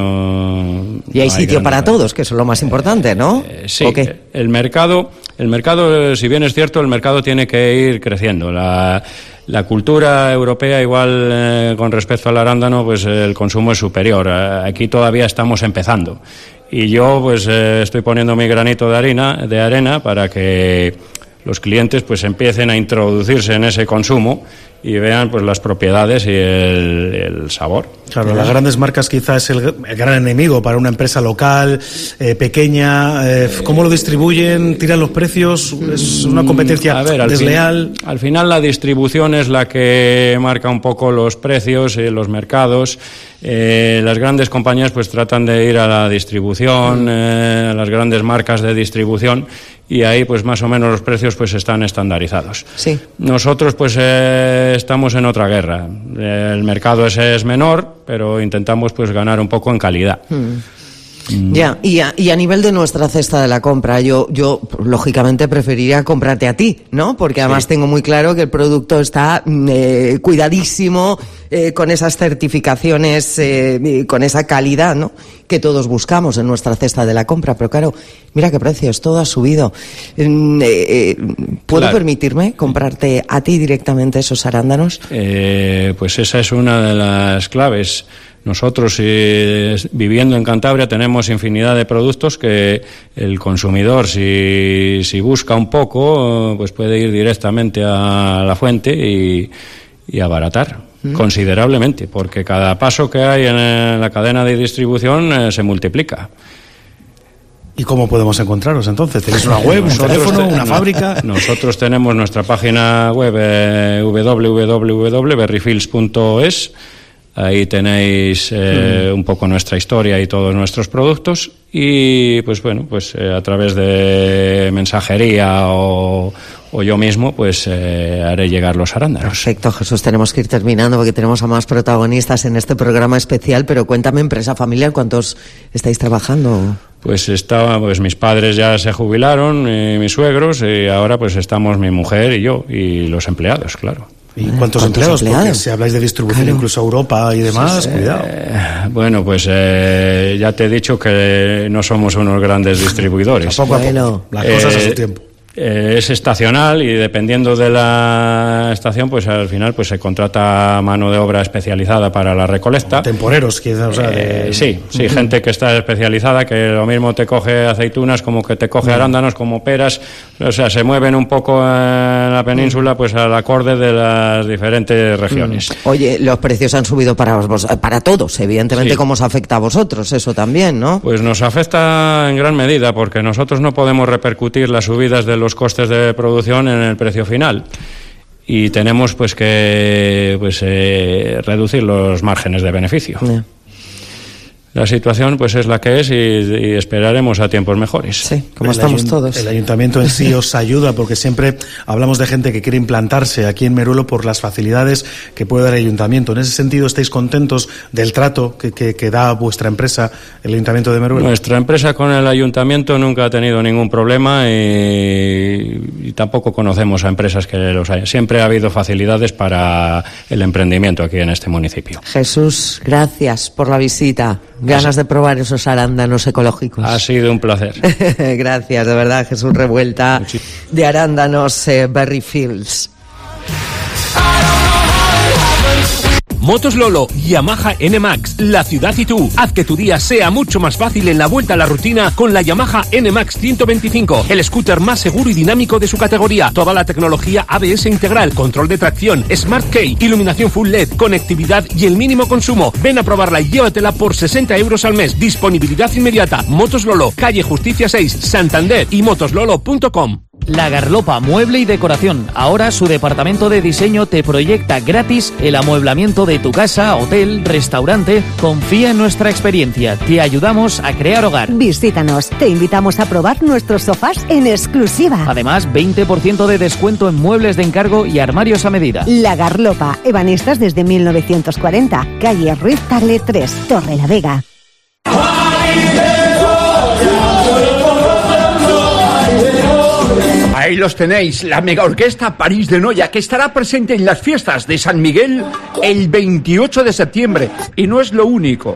No, y hay no sitio hay para todos, que eso es lo más importante, ¿no? Eh, sí, el mercado, el mercado, si bien es cierto, el mercado tiene que ir creciendo. La, la cultura europea, igual eh, con respecto al arándano, pues eh, el consumo es superior. Eh, aquí todavía estamos empezando. Y yo pues eh, estoy poniendo mi granito de arena, de arena para que los clientes pues empiecen a introducirse en ese consumo y vean pues las propiedades y el, el sabor. Claro, las grandes marcas quizás es el, el gran enemigo para una empresa local, eh, pequeña. Eh, ¿Cómo lo distribuyen? ¿Tiran los precios? ¿Es una competencia a ver, al desleal? Fin, al final la distribución es la que marca un poco los precios y los mercados. Eh, las grandes compañías pues tratan de ir a la distribución, eh, a las grandes marcas de distribución, y ahí pues más o menos los precios pues están estandarizados. Sí. Nosotros pues eh, estamos en otra guerra. Eh, el mercado ese es menor, pero intentamos pues ganar un poco en calidad. Hmm. Ya, y a, y a nivel de nuestra cesta de la compra, yo, yo lógicamente preferiría comprarte a ti, ¿no? Porque además sí. tengo muy claro que el producto está eh, cuidadísimo, eh, con esas certificaciones, eh, con esa calidad, ¿no? Que todos buscamos en nuestra cesta de la compra. Pero claro, mira qué precios, todo ha subido. Eh, eh, ¿Puedo claro. permitirme comprarte a ti directamente esos arándanos? Eh, pues esa es una de las claves. Nosotros, eh, viviendo en Cantabria, tenemos infinidad de productos que el consumidor, si, si busca un poco, pues puede ir directamente a la fuente y, y abaratar ¿Mm? considerablemente, porque cada paso que hay en la cadena de distribución eh, se multiplica. ¿Y cómo podemos encontraros entonces? ¿Tenéis una web, un teléfono, una fábrica? Nosotros tenemos nuestra página web eh, doble u doble u doble u punto berryfields punto es. Ahí tenéis eh, mm. un poco nuestra historia y todos nuestros productos, y pues bueno, pues eh, a través de mensajería o, o yo mismo pues eh, haré llegar los arándanos. Perfecto, Jesús, tenemos que ir terminando porque tenemos a más protagonistas en este programa especial, pero cuéntame, empresa familiar, ¿cuántos estáis trabajando? Pues estaba, pues mis padres ya se jubilaron, y mis suegros, y ahora pues estamos mi mujer y yo, y los empleados, claro. ¿Y cuántos, ¿Cuántos empleados? empleados? Porque si habláis de distribución claro. incluso a Europa y demás, sí, cuidado. Eh, bueno, pues eh, ya te he dicho que no somos unos grandes distribuidores. Poco a poco, las cosas eh, a su tiempo. Eh, es estacional, y dependiendo de la estación, pues al final pues se contrata mano de obra especializada para la recolecta. Temporeros, quizás. O sea, eh, de... Sí, sí, uh-huh. gente que está especializada, que lo mismo te coge aceitunas como que te coge uh-huh. arándanos, como peras. O sea, se mueven un poco en la península pues al acorde de las diferentes regiones. Uh-huh. Oye, los precios han subido para vos, para todos, evidentemente. Sí. ¿Cómo os afecta a vosotros eso también, no? Pues nos afecta en gran medida, porque nosotros no podemos repercutir las subidas de los costes de producción en el precio final. y tenemos pues que pues eh, reducir los márgenes de beneficio. Yeah. La situación pues es la que es y, y esperaremos a tiempos mejores. Sí, como el estamos todos. El ayuntamiento en sí os ayuda porque siempre hablamos de gente que quiere implantarse aquí en Meruelo por las facilidades que puede dar el ayuntamiento. En ese sentido, ¿estáis contentos del trato que, que, que da vuestra empresa, el ayuntamiento de Meruelo? Nuestra empresa con el ayuntamiento nunca ha tenido ningún problema y, y tampoco conocemos a empresas que los hayan. Siempre ha habido facilidades para el emprendimiento aquí en este municipio. Jesús, gracias por la visita. Ganas de probar esos arándanos ecológicos. Ha sido un placer. Gracias, de verdad, Jesús Revuelta, de Arándanos eh, Berry Fields. Motos Lolo, Yamaha N Max, la ciudad y tú. Haz que tu día sea mucho más fácil en la vuelta a la rutina con la Yamaha N Max ciento veinticinco, el scooter más seguro y dinámico de su categoría. Toda la tecnología A B S integral, control de tracción, Smart Key, iluminación full L E D, conectividad y el mínimo consumo. Ven a probarla y llévatela por sesenta euros al mes. Disponibilidad inmediata. Motos Lolo, calle Justicia seis, Santander y motoslolo punto com. La Garlopa Mueble y Decoración. Ahora su departamento de diseño te proyecta gratis el amueblamiento de tu casa, hotel, restaurante. Confía en nuestra experiencia. Te ayudamos a crear hogar. Visítanos. Te invitamos a probar nuestros sofás en exclusiva. Además, veinte por ciento de descuento en muebles de encargo y armarios a medida. La Garlopa. Ebanistas desde mil novecientos cuarenta. Calle Ruiz Tagle tres, Torrelavega. Ahí los tenéis, la mega orquesta París de Noia, que estará presente en las fiestas de San Miguel el veintiocho de septiembre. Y no es lo único.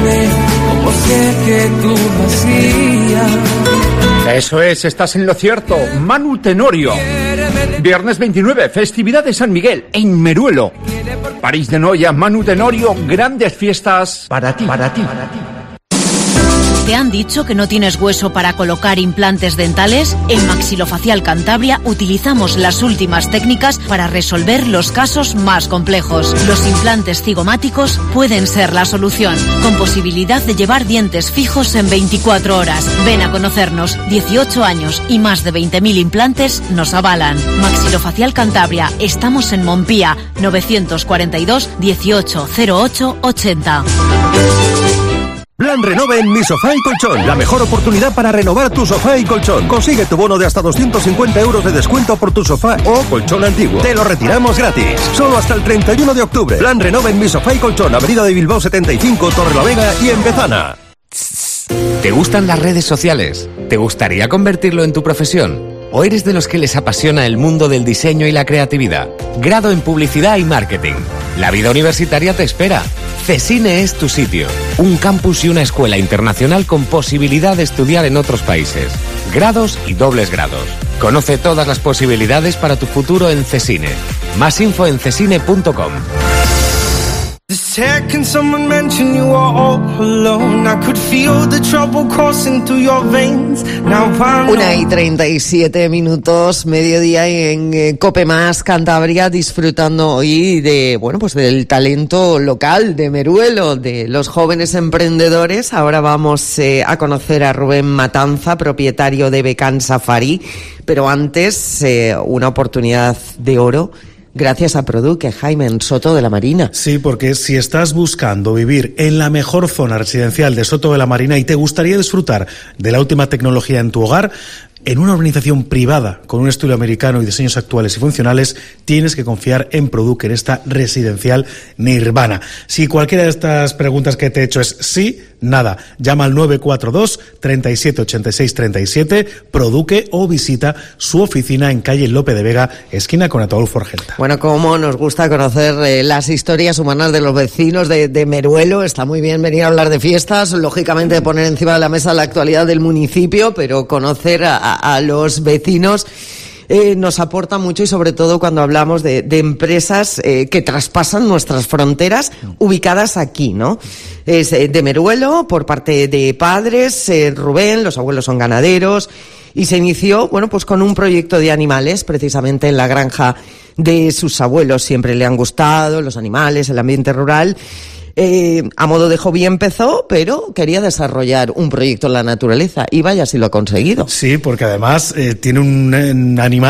Eso es, estás en lo cierto. Manu Tenorio. Viernes veintinueve, festividad de San Miguel en Meruelo. París de Noia, Manu Tenorio, grandes fiestas para ti, para ti, para ti. ¿Te han dicho que no tienes hueso para colocar implantes dentales? En Maxilofacial Cantabria utilizamos las últimas técnicas para resolver los casos más complejos. Los implantes cigomáticos pueden ser la solución, con posibilidad de llevar dientes fijos en veinticuatro horas. Ven a conocernos. dieciocho años y más de veinte mil implantes nos avalan. Maxilofacial Cantabria. Estamos en Montpía, novecientos cuarenta y dos, dieciocho, cero ocho, ochenta. Plan Renove en Mi Sofá y Colchón. La mejor oportunidad para renovar tu sofá y colchón. Consigue tu bono de hasta doscientos cincuenta euros de descuento por tu sofá o colchón antiguo. Te lo retiramos gratis. Solo hasta el treinta y uno de octubre. Plan Renove en Mi Sofá y Colchón. Avenida de Bilbao setenta y cinco, Torrelavega y en Bezana. ¿Te gustan las redes sociales? ¿Te gustaría convertirlo en tu profesión? ¿O eres de los que les apasiona el mundo del diseño y la creatividad? Grado en Publicidad y Marketing. La vida universitaria te espera. CESINE es tu sitio. Un campus y una escuela internacional con posibilidad de estudiar en otros países. Grados y dobles grados. Conoce todas las posibilidades para tu futuro en CESINE. Más info en cesine punto com. Una y treinta y siete minutos, mediodía en eh, Cope Más Cantabria, disfrutando hoy de, bueno, pues del talento local de Meruelo, de los jóvenes emprendedores. Ahora vamos eh, a conocer a Rubén Matanza, propietario de Becan Safari, pero antes eh, una oportunidad de oro. Gracias a Produque, Jaime, en Soto de la Marina. Sí, porque si estás buscando vivir en la mejor zona residencial de Soto de la Marina y te gustaría disfrutar de la última tecnología en tu hogar, en una urbanización privada con un estilo americano y diseños actuales y funcionales, tienes que confiar en Produque, en esta residencial Nirvana. Si cualquiera de estas preguntas que te he hecho es sí, nada, llama al nueve cuatro dos, treinta y siete, ochenta y seis, treinta y siete, Produque, o visita su oficina en calle Lope de Vega, esquina con Ataúlfo Argenta. Bueno, como nos gusta conocer eh, las historias humanas de los vecinos de, de Meruelo. Está muy bien venir a hablar de fiestas, lógicamente poner encima de la mesa la actualidad del municipio, pero conocer a, a, a los vecinos Eh, nos aporta mucho, y sobre todo cuando hablamos de, de empresas eh, que traspasan nuestras fronteras, ubicadas aquí, ¿no? Es eh, de Meruelo, por parte de padres, eh, Rubén, los abuelos son ganaderos, y se inició, bueno, pues con un proyecto de animales, precisamente en la granja de sus abuelos. Siempre le han gustado los animales, el ambiente rural. Eh, a modo de hobby empezó, pero quería desarrollar un proyecto en la naturaleza, y vaya si lo ha conseguido. Sí, porque además eh, tiene un, un animal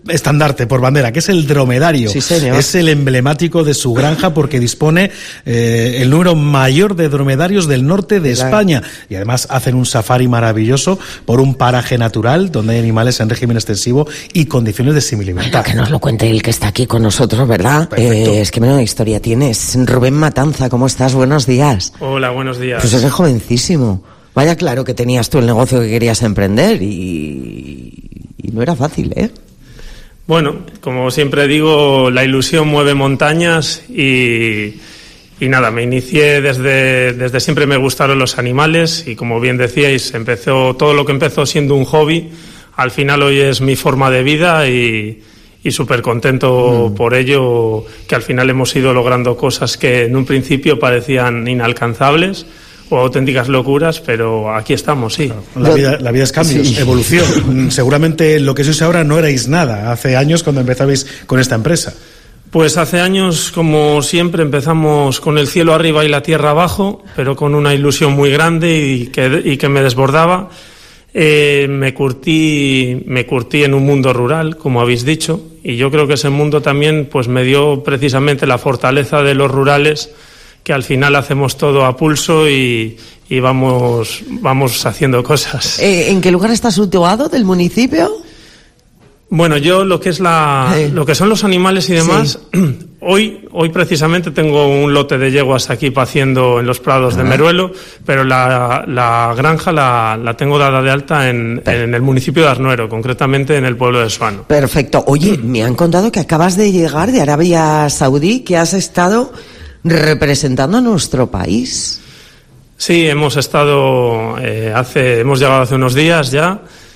estandarte por bandera, que es el dromedario. Sí, señor. Es el emblemático de su granja porque dispone eh, el número mayor de dromedarios del norte de Claro. España. Y además hacen un safari maravilloso por un paraje natural donde hay animales en régimen extensivo y condiciones de similibertad. Que nos lo cuente el que está aquí con nosotros, ¿verdad? Eh, es que menuda historia tienes. Rubén Matanza, ¿cómo estás? Buenos días. Hola, buenos días. Pues eres jovencísimo. Vaya, claro que tenías tú el negocio que querías emprender y, y no era fácil, ¿eh? Bueno, como siempre digo, la ilusión mueve montañas y, y nada, me inicié desde, desde siempre me gustaron los animales y como bien decíais, empezó todo lo que empezó siendo un hobby, al final hoy es mi forma de vida y, y súper contento mm. por ello, que al final hemos ido logrando cosas que en un principio parecían inalcanzables o auténticas locuras, pero aquí estamos, sí. La vida, la vida es cambios, sí. Evolución. Seguramente lo que sois ahora no erais nada hace años cuando empezabais con esta empresa. Pues hace años, como siempre, empezamos con el cielo arriba y la tierra abajo, pero con una ilusión muy grande y que, y que me desbordaba. Eh, me curtí, me curtí en un mundo rural, como habéis dicho, y yo creo que ese mundo también pues me dio precisamente la fortaleza de los rurales, que al final hacemos todo a pulso y, y vamos, vamos haciendo cosas. Eh, ¿En qué lugar estás situado del municipio? Bueno, yo lo que es la, sí. lo que son los animales y demás, sí. hoy, hoy precisamente tengo un lote de yeguas aquí paciendo en los prados Ajá. de Meruelo, pero la, la granja la, la tengo dada de alta en, en el municipio de Arnuero, concretamente en el pueblo de Suano. Perfecto. Oye, me han contado que acabas de llegar de Arabia Saudí, que has estado representando a nuestro país. Sí, hemos estado eh, hace, hemos llegado hace unos días ya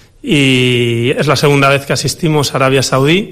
y es la segunda vez que asistimos a Arabia Saudí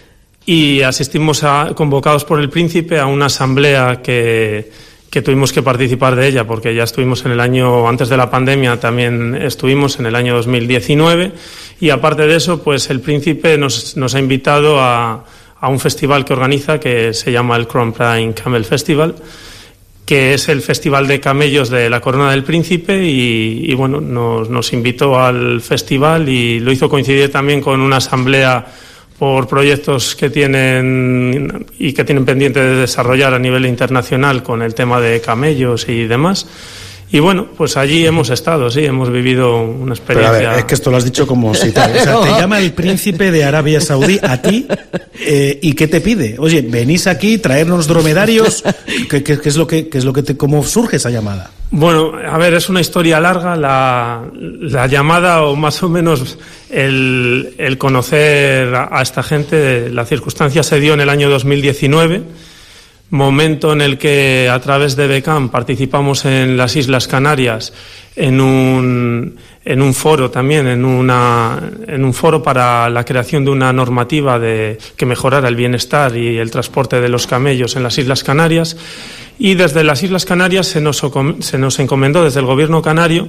y asistimos a, convocados por el príncipe a una asamblea que, que tuvimos que participar de ella porque ya estuvimos en el año, antes de la pandemia también estuvimos en el año dos mil diecinueve y aparte de eso pues el príncipe nos, nos ha invitado a a un festival que organiza que se llama el Crown Prime Camel Festival, que es el festival de camellos de la Corona del Príncipe y, y bueno, nos, nos invitó al festival y lo hizo coincidir también con una asamblea por proyectos que tienen y que tienen pendiente de desarrollar a nivel internacional con el tema de camellos y demás. Y bueno, pues allí hemos estado, sí, hemos vivido una experiencia. Pero a ver, es que esto lo has dicho como si tal. O sea, te llama el príncipe de Arabia Saudí a ti eh, y ¿qué te pide? Oye, venís aquí, traernos dromedarios. ¿Qué, qué, qué es lo que, qué es lo que te, cómo surge esa llamada? Bueno, a ver, es una historia larga. La, la llamada o más o menos el, el conocer a, a esta gente, la circunstancia se dio en el año dos mil diecinueve. Momento en el que a través de BECAM participamos en las Islas Canarias en un, en un foro también, en, una, en un foro para la creación de una normativa de, que mejorara el bienestar y el transporte de los camellos en las Islas Canarias. Y desde las Islas Canarias se nos, se nos encomendó desde el gobierno canario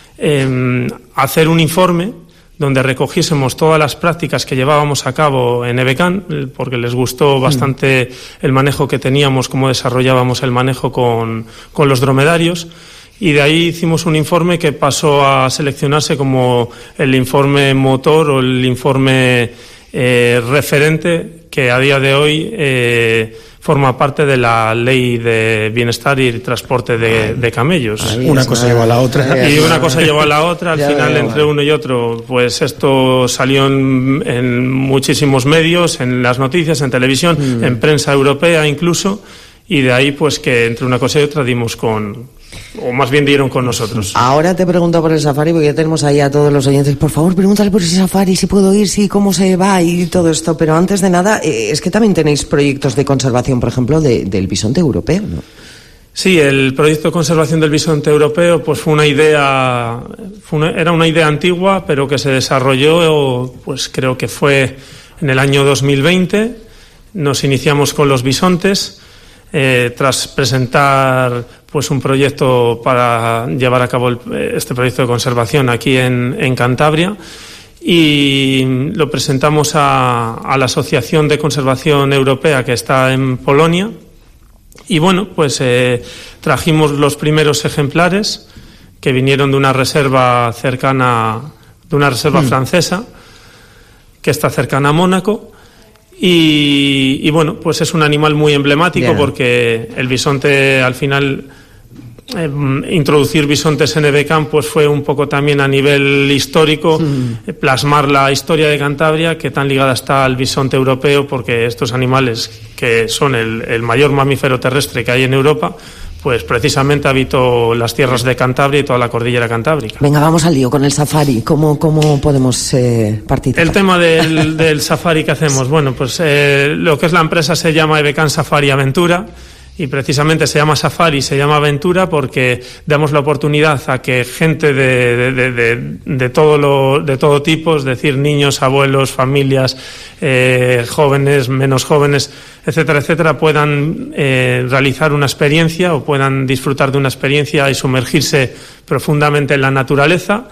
eh, hacer un informe donde recogiésemos todas las prácticas que llevábamos a cabo en EBECAN, porque les gustó bastante el manejo que teníamos, cómo desarrollábamos el manejo con, con los dromedarios, y de ahí hicimos un informe que pasó a seleccionarse como el informe motor o el informe eh, referente que a día de hoy eh, forma parte de la Ley de Bienestar y Transporte de, de Camellos. Una cosa lleva a la otra. Y una cosa lleva a la otra. Al final, entre uno y otro, pues esto salió en, en muchísimos medios, en las noticias, en televisión, mm. en prensa europea incluso, y de ahí pues que entre una cosa y otra dimos con... o más bien dieron con nosotros. Ahora te pregunto por el safari, porque ya tenemos ahí a todos los oyentes. Por favor, pregúntale por ese safari, si puedo ir, si cómo se va y todo esto. Pero antes de nada, eh, es que también tenéis proyectos de conservación, por ejemplo, de, del bisonte europeo, ¿no? Sí, el proyecto de conservación del bisonte europeo pues fue una idea, fue una, era una idea antigua, pero que se desarrolló, pues creo que fue en el año dos mil veinte. Nos iniciamos con los bisontes. Eh, tras presentar pues un proyecto para llevar a cabo el, este proyecto de conservación aquí en, en Cantabria, y lo presentamos a, a la Asociación de Conservación Europea que está en Polonia, y bueno, pues eh, trajimos los primeros ejemplares que vinieron de una reserva cercana, de una reserva mm. francesa que está cercana a Mónaco. Y, y bueno, pues es un animal muy emblemático yeah. porque el bisonte al final, eh, introducir bisontes en Ebecán pues fue un poco también a nivel histórico mm. eh, plasmar la historia de Cantabria, que tan ligada está al bisonte europeo, porque estos animales que son el, el mayor mamífero terrestre que hay en Europa, pues precisamente habitó las tierras de Cantabria y toda la cordillera cantábrica. Venga, vamos al lío con el safari. ¿Cómo, cómo podemos eh, participar? El tema del, del safari que hacemos, bueno, pues eh, lo que es la empresa se llama Ebecán Safari Aventura, y precisamente se llama Safari, se llama Aventura porque damos la oportunidad a que gente de, de, de, de, de, todo, lo, de todo tipo, es decir, niños, abuelos, familias, eh, jóvenes, menos jóvenes, etcétera, etcétera, puedan eh, realizar una experiencia o puedan disfrutar de una experiencia y sumergirse profundamente en la naturaleza.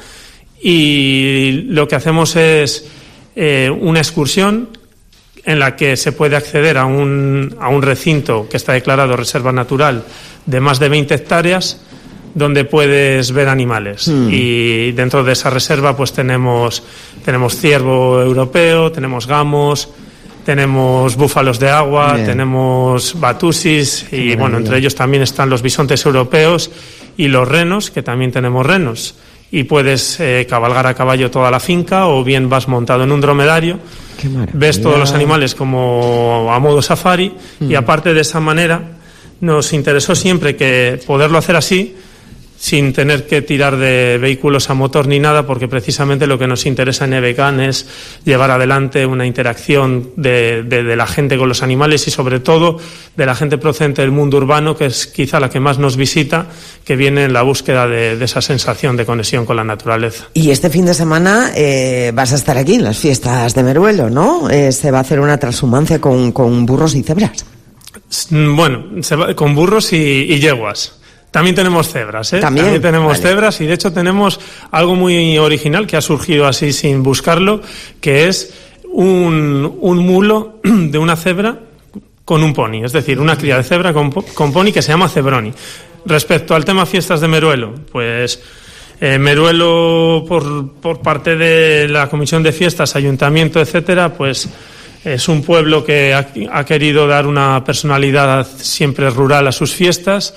Y lo que hacemos es eh, una excursión en la que se puede acceder a un, a un recinto que está declarado reserva natural de más de veinte hectáreas, donde puedes ver animales. Mm. Y dentro de esa reserva pues tenemos, tenemos ciervo europeo, tenemos gamos, tenemos búfalos de agua, Bien. tenemos batusis y Bien. bueno, entre ellos también están los bisontes europeos y los renos, que también tenemos renos. Y puedes eh, cabalgar a caballo toda la finca, o bien vas montado en un dromedario, ves todos los animales como a modo safari, mm. y aparte de esa manera nos interesó siempre que poderlo hacer así, sin tener que tirar de vehículos a motor ni nada, porque precisamente lo que nos interesa en Ebecán es llevar adelante una interacción de, de, de la gente con los animales, y sobre todo de la gente procedente del mundo urbano, que es quizá la que más nos visita, que viene en la búsqueda de, de esa sensación de conexión con la naturaleza. Y este fin de semana eh, vas a estar aquí en las fiestas de Meruelo, ¿no? Eh, se va a hacer una transhumancia con, con burros y cebras. Bueno, se va, con burros y, y yeguas. También tenemos cebras, ¿eh? También, También tenemos vale. cebras, y de hecho tenemos algo muy original que ha surgido así sin buscarlo, que es un, un mulo de una cebra con un pony, es decir, una cría de cebra con, con pony, que se llama Cebroni. Respecto al tema fiestas de Meruelo, pues eh, Meruelo por, por parte de la Comisión de Fiestas, Ayuntamiento, etcétera, pues es un pueblo que ha, ha querido dar una personalidad siempre rural a sus fiestas.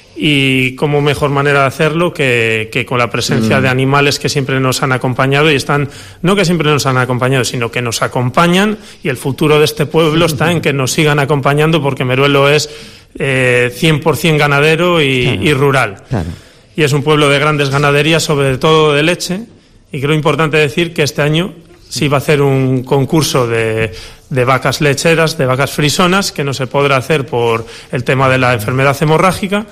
Y como mejor manera de hacerlo que, que con la presencia mm. de animales que siempre nos han acompañado, y están, no que siempre nos han acompañado, sino que nos acompañan, y el futuro de este pueblo está en que nos sigan acompañando, porque Meruelo es eh, cien por ciento ganadero y, claro. y rural. Claro. Y es un pueblo de grandes ganaderías, sobre todo de leche, y creo importante decir que este año sí va a hacer un concurso de, de vacas lecheras, de vacas frisonas, que no se podrá hacer por el tema de la enfermedad hemorrágica.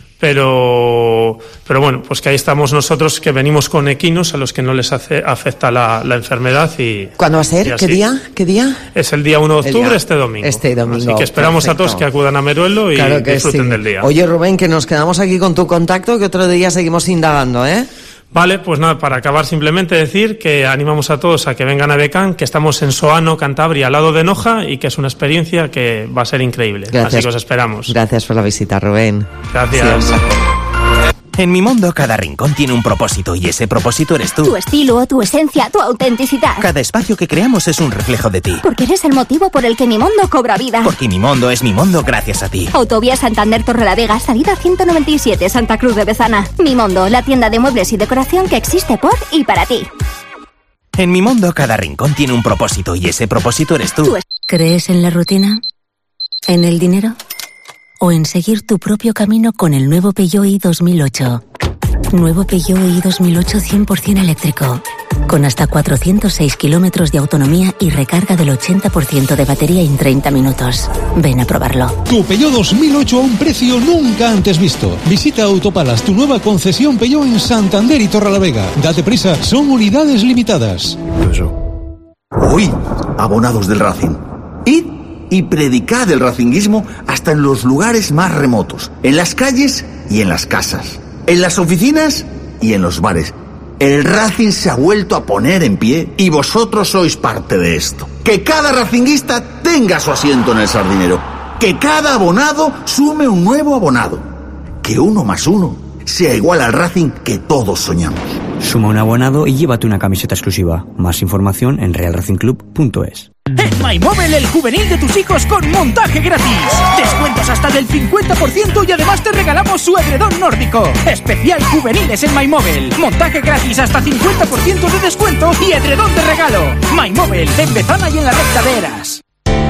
Pero, pero bueno, pues que ahí estamos nosotros, que venimos con equinos a los que no les hace, afecta la, la enfermedad. Y ¿cuándo va a ser? ¿Qué día? ¿Qué día? Es el día uno de octubre, este domingo. Este domingo. Así que esperamos Perfecto. a todos que acudan a Meruelo y claro disfruten sí. del día. Oye, Rubén, que nos quedamos aquí con tu contacto, que otro día seguimos indagando, ¿eh? Vale, pues nada, para acabar simplemente decir que animamos a todos a que vengan a Ebecán, que estamos en Soano, Cantabria, al lado de Noja, y que es una experiencia que va a ser increíble. Gracias. Así que os esperamos. Gracias por la visita, Rubén. Gracias. Sí. En Mi Mundo cada rincón tiene un propósito, y ese propósito eres tú. Tu estilo, tu esencia, tu autenticidad. Cada espacio que creamos es un reflejo de ti. Porque eres el motivo por el que Mi Mundo cobra vida. Porque Mi Mundo es Mi Mundo gracias a ti. Autovía Santander Torrelavega, salida ciento noventa y siete, Santa Cruz de Bezana. Mi Mundo, la tienda de muebles y decoración que existe por y para ti. En Mi Mundo cada rincón tiene un propósito, y ese propósito eres tú. ¿Crees en la rutina? ¿En el dinero? ¿O en seguir tu propio camino con el nuevo Peugeot i dos mil ocho? Nuevo Peugeot i dos mil ocho cien por ciento eléctrico, con hasta cuatrocientos seis kilómetros de autonomía y recarga del ochenta por ciento de batería en treinta minutos. Ven a probarlo. Tu Peugeot dos mil ocho a un precio nunca antes visto. Visita Autopalas, tu nueva concesión Peugeot en Santander y Torrelavega. Date prisa, son unidades limitadas. Hoy, abonados del Racing. Id y predicad el racinguismo hasta en los lugares más remotos, en las calles y en las casas, en las oficinas y en los bares. El Racing se ha vuelto a poner en pie y vosotros sois parte de esto. Que cada racinguista tenga su asiento en el Sardinero. Que cada abonado sume un nuevo abonado. Que uno más uno sea igual al Racing que todos soñamos. Suma un abonado y llévate una camiseta exclusiva. Más información en real racing club punto es. En MyMobile, el juvenil de tus hijos con montaje gratis. Descuentos hasta del cincuenta por ciento y además te regalamos su edredón nórdico. Especial juveniles en MyMobile. Montaje gratis hasta cincuenta por ciento de descuento y edredón de regalo. MyMobile, en Bezana y en la recta de Eras.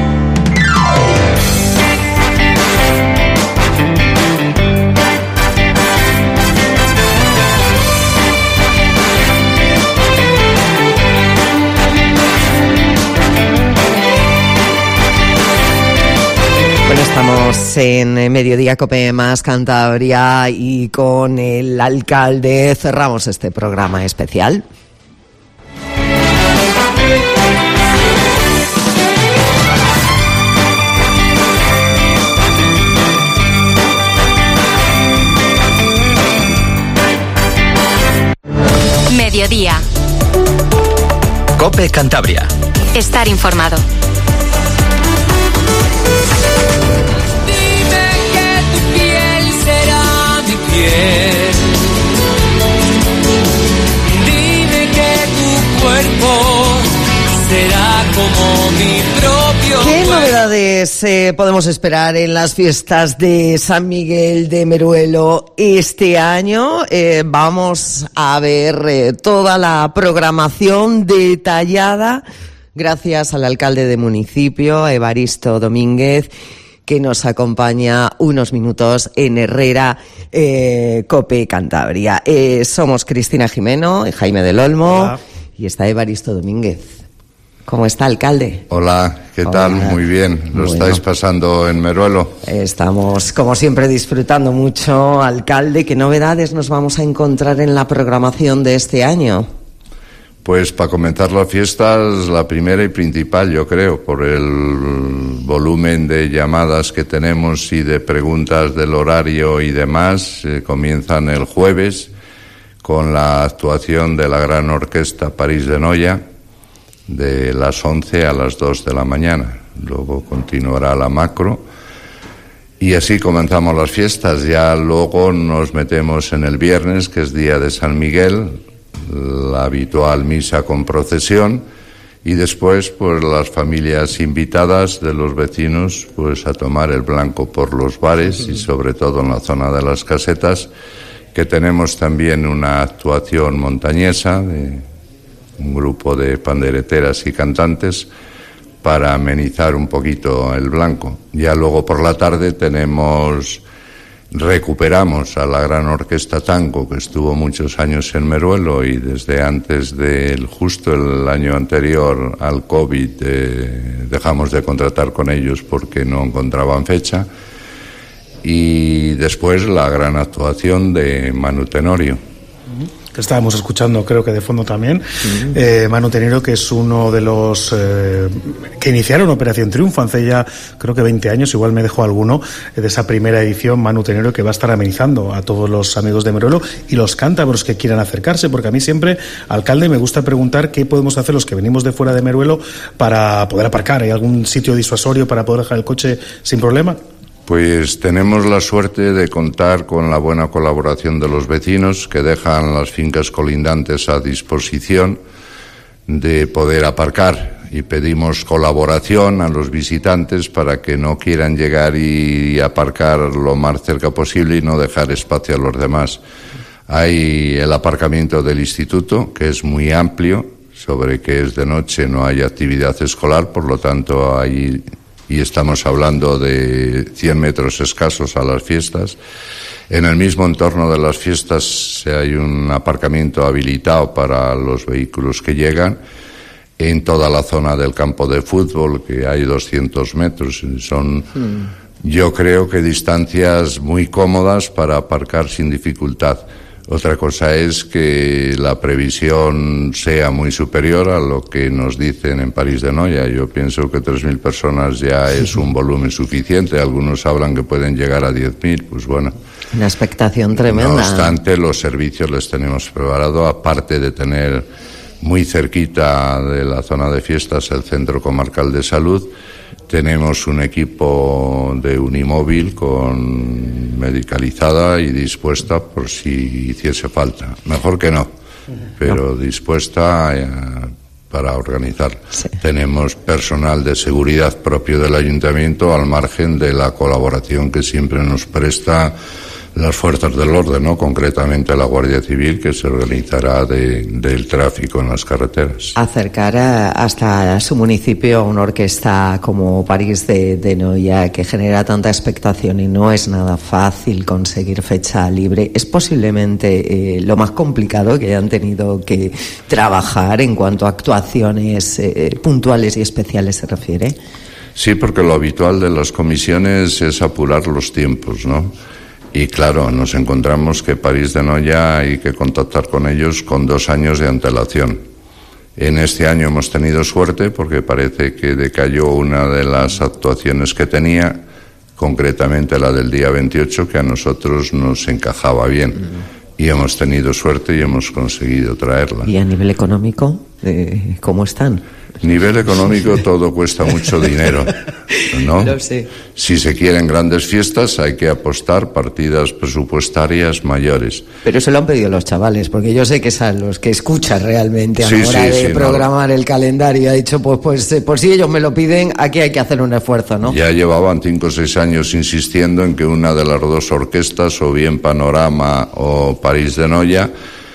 Bueno, estamos en Mediodía Cope más Cantabria y con el alcalde cerramos este programa especial. Mediodía. Cope Cantabria. Estar informado. Dime que tu cuerpo será como mi propio. ¿Qué novedades eh, podemos esperar en las fiestas de San Miguel de Meruelo este año? Eh, vamos a ver eh, toda la programación detallada gracias al alcalde de municipio, Evaristo Domínguez, que nos acompaña unos minutos en Herrera eh, Cope Cantabria. Eh, somos Cristina Jimeno y Jaime del Olmo. Hola. Y está Evaristo Domínguez. ¿Cómo está, alcalde? Hola, ¿qué Hola. tal? Muy bien. ¿Lo bueno. estáis pasando en Meruelo? Estamos, como siempre, disfrutando mucho, alcalde. ¿Qué novedades nos vamos a encontrar en la programación de este año? Pues para comenzar las fiestas, la primera y principal, yo creo, por el volumen de llamadas que tenemos y de preguntas del horario y demás, eh, comienzan el jueves con la actuación de la gran orquesta París de Noia de las once a las dos de la mañana. Luego continuará la macro y así comenzamos las fiestas. Ya luego nos metemos en el viernes, que es día de San Miguel, la habitual misa con procesión, y después pues las familias invitadas de los vecinos pues a tomar el blanco por los bares y sobre todo en la zona de las casetas, que tenemos también una actuación montañesa de un grupo de pandereteras y cantantes para amenizar un poquito el blanco. Ya luego por la tarde tenemos recuperamos a la gran orquesta Tango, que estuvo muchos años en Meruelo y desde antes del justo el año anterior al COVID eh, dejamos de contratar con ellos porque no encontraban fecha. Y después la gran actuación de Manu Tenorio, que estábamos escuchando, creo que de fondo también. Uh-huh. eh, Manu Tenorio, que es uno de los eh, que iniciaron Operación Triunfo hace ya creo que veinte años, igual me dejó alguno, eh, de esa primera edición. Manu Tenorio, que va a estar amenizando a todos los amigos de Meruelo y los cántabros que quieran acercarse, porque a mí siempre, alcalde, me gusta preguntar qué podemos hacer los que venimos de fuera de Meruelo para poder aparcar. ¿Hay algún sitio disuasorio para poder dejar el coche sin problema? Pues tenemos la suerte de contar con la buena colaboración de los vecinos, que dejan las fincas colindantes a disposición de poder aparcar, y pedimos colaboración a los visitantes para que no quieran llegar y aparcar lo más cerca posible y no dejar espacio a los demás. Hay el aparcamiento del instituto, que es muy amplio, sobre que es de noche, no hay actividad escolar, por lo tanto hay... y estamos hablando de cien metros escasos a las fiestas. En el mismo entorno de las fiestas hay un aparcamiento habilitado para los vehículos que llegan. En toda la zona del campo de fútbol, que hay doscientos metros, son, mm. yo creo que distancias muy cómodas para aparcar sin dificultad. Otra cosa es que la previsión sea muy superior a lo que nos dicen en París de Noia. Yo pienso que tres mil personas ya es un volumen suficiente. Algunos hablan que pueden llegar a diez mil, pues bueno. Una expectación tremenda. No obstante, los servicios les tenemos preparado, aparte de tener muy cerquita de la zona de fiestas el Centro Comarcal de Salud. Tenemos un equipo de Unimóvil con medicalizada y dispuesta por si hiciese falta. Mejor que no, pero dispuesta a para organizar. Sí. Tenemos personal de seguridad propio del ayuntamiento, al margen de la colaboración que siempre nos presta las fuerzas del orden, ¿no? Concretamente la Guardia Civil, que se organizará de, del tráfico en las carreteras. Acercar a, hasta su municipio una orquesta como París de, de Noia, que genera tanta expectación y no es nada fácil conseguir fecha libre, es posiblemente eh, lo más complicado que hayan tenido que trabajar en cuanto a actuaciones eh, puntuales y especiales se refiere. Sí, porque lo habitual de las comisiones es apurar los tiempos, ¿no? Y claro, nos encontramos que París de Noia hay que contactar con ellos con dos años de antelación. En este año hemos tenido suerte porque parece que decayó una de las actuaciones que tenía, concretamente la del día veintiocho, que a nosotros nos encajaba bien. Y hemos tenido suerte y hemos conseguido traerla. ¿Y a nivel económico, eh, cómo están? Nivel económico todo cuesta mucho dinero, ¿no? Lo sé. Si se quieren grandes fiestas hay que apostar partidas presupuestarias mayores. Pero eso lo han pedido los chavales, porque yo sé que son los que escuchan realmente a sí, la hora sí, de sí, programar no. el calendario. Ha dicho, pues, pues eh, por si ellos me lo piden, aquí hay que hacer un esfuerzo, ¿no? Ya llevaban cinco o seis años insistiendo en que una de las dos orquestas, o bien Panorama o París de Noia,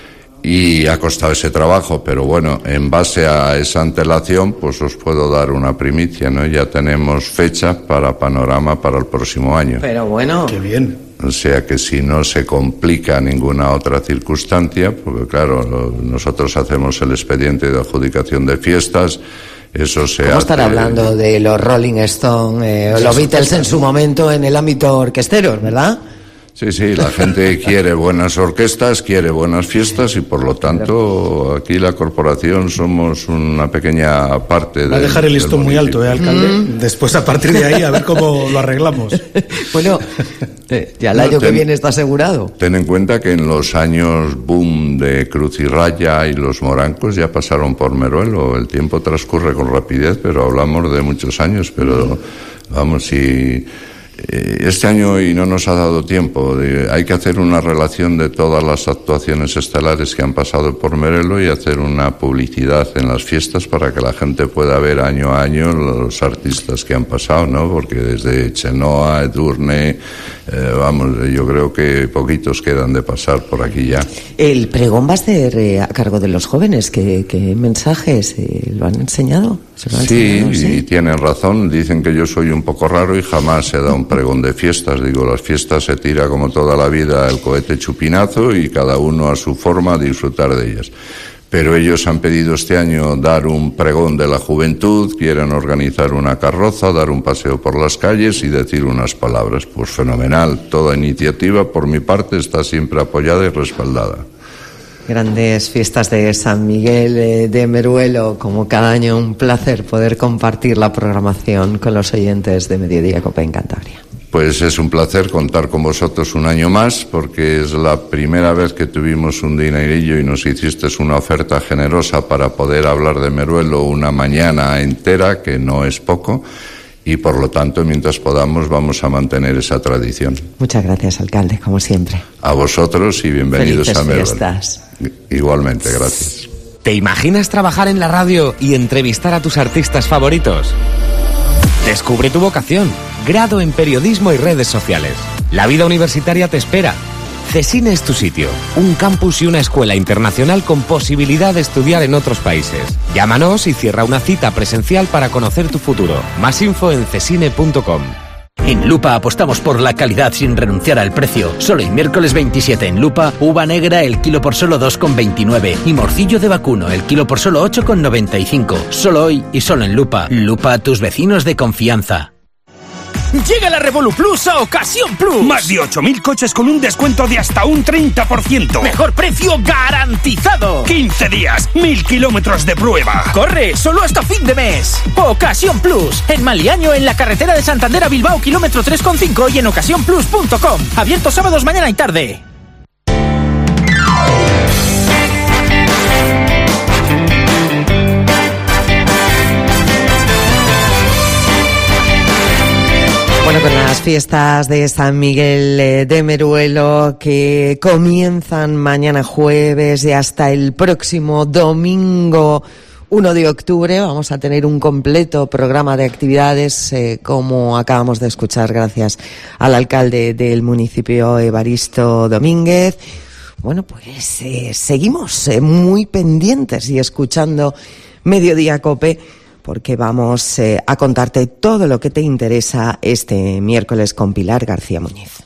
y ha costado ese trabajo, pero bueno, en base a esa antelación, pues os puedo dar una primicia, ¿no? Ya tenemos fecha para Panorama para el próximo año. Pero bueno, qué bien. O sea que si no se complica ninguna otra circunstancia, porque claro, lo, nosotros hacemos el expediente de adjudicación de fiestas, eso se ¿Cómo hace... estar hablando de los Rolling Stones eh, o los Beatles en su momento en el ámbito orquestero, ¿verdad? Sí, sí, la gente quiere buenas orquestas, quiere buenas fiestas y por lo tanto aquí la corporación somos una pequeña parte de... Va a dejar el listón muy alto, ¿eh, alcalde? Mm. Después a partir de ahí a ver cómo lo arreglamos. Bueno, eh, ya el año no, ten, que viene está asegurado. Ten en cuenta que en los años boom de Cruz y Raya y los Morancos ya pasaron por Meruelo. El tiempo transcurre con rapidez, pero hablamos de muchos años, pero vamos, si... Este año y no nos ha dado tiempo. De, hay que hacer una relación de todas las actuaciones estelares que han pasado por Merelo y hacer una publicidad en las fiestas para que la gente pueda ver año a año los artistas que han pasado, ¿no? Porque desde Chenoa, Edurne, eh, vamos, yo creo que poquitos quedan de pasar por aquí ya. El pregón va a ser eh, a cargo de los jóvenes. ¿Qué, qué mensajes eh, lo han enseñado? ¿Se lo han sí, enseñado? Sí, y tienen razón. Dicen que yo soy un poco raro y jamás he dado un pregón de fiestas. Digo, las fiestas se tira como toda la vida el cohete chupinazo y cada uno a su forma disfrutar de ellas. Pero ellos han pedido este año dar un pregón de la juventud, quieren organizar una carroza, dar un paseo por las calles y decir unas palabras. Pues fenomenal. Toda iniciativa por mi parte está siempre apoyada y respaldada. Grandes fiestas de San Miguel eh, de Meruelo, como cada año un placer poder compartir la programación con los oyentes de Mediodía Cope en Cantabria. Pues es un placer contar con vosotros un año más, porque es la primera vez que tuvimos un dinerillo y nos hiciste una oferta generosa para poder hablar de Meruelo una mañana entera, que no es poco, y por lo tanto, mientras podamos, vamos a mantener esa tradición. Muchas gracias, alcalde, como siempre. A vosotros y bienvenidos Felices a Meruelo. Fiestas. Igualmente, gracias. ¿Te imaginas trabajar en la radio y entrevistar a tus artistas favoritos? Descubre tu vocación. Grado en periodismo y redes sociales. La vida universitaria te espera. CESINE es tu sitio. Un campus y una escuela internacional con posibilidad de estudiar en otros países. Llámanos y cierra una cita presencial para conocer tu futuro. Más info en cesine punto com. En Lupa apostamos por la calidad sin renunciar al precio. Solo el miércoles veintisiete en Lupa, uva negra el kilo por solo dos con veintinueve y morcillo de vacuno el kilo por solo ocho con noventa y cinco. Solo hoy y solo en Lupa. Lupa, tus vecinos de confianza. Llega la Revolu Plus a Ocasión Plus. Más de ocho mil coches con un descuento de hasta un treinta por ciento. Mejor precio garantizado. quince días, mil kilómetros de prueba. Corre, solo hasta fin de mes. Ocasión Plus. En Maliaño, en la carretera de Santander a Bilbao, kilómetro tres coma cinco y en ocasión plus punto com. Abierto sábados, mañana y tarde. Bueno, con las fiestas de San Miguel de Meruelo que comienzan mañana jueves y hasta el próximo domingo uno de octubre. Vamos a tener un completo programa de actividades, eh, como acabamos de escuchar, gracias al alcalde del municipio, Evaristo Domínguez. Bueno, pues eh, seguimos eh, muy pendientes y escuchando Mediodía Cope, porque vamos eh, a contarte todo lo que te interesa este miércoles con Pilar García Muñiz.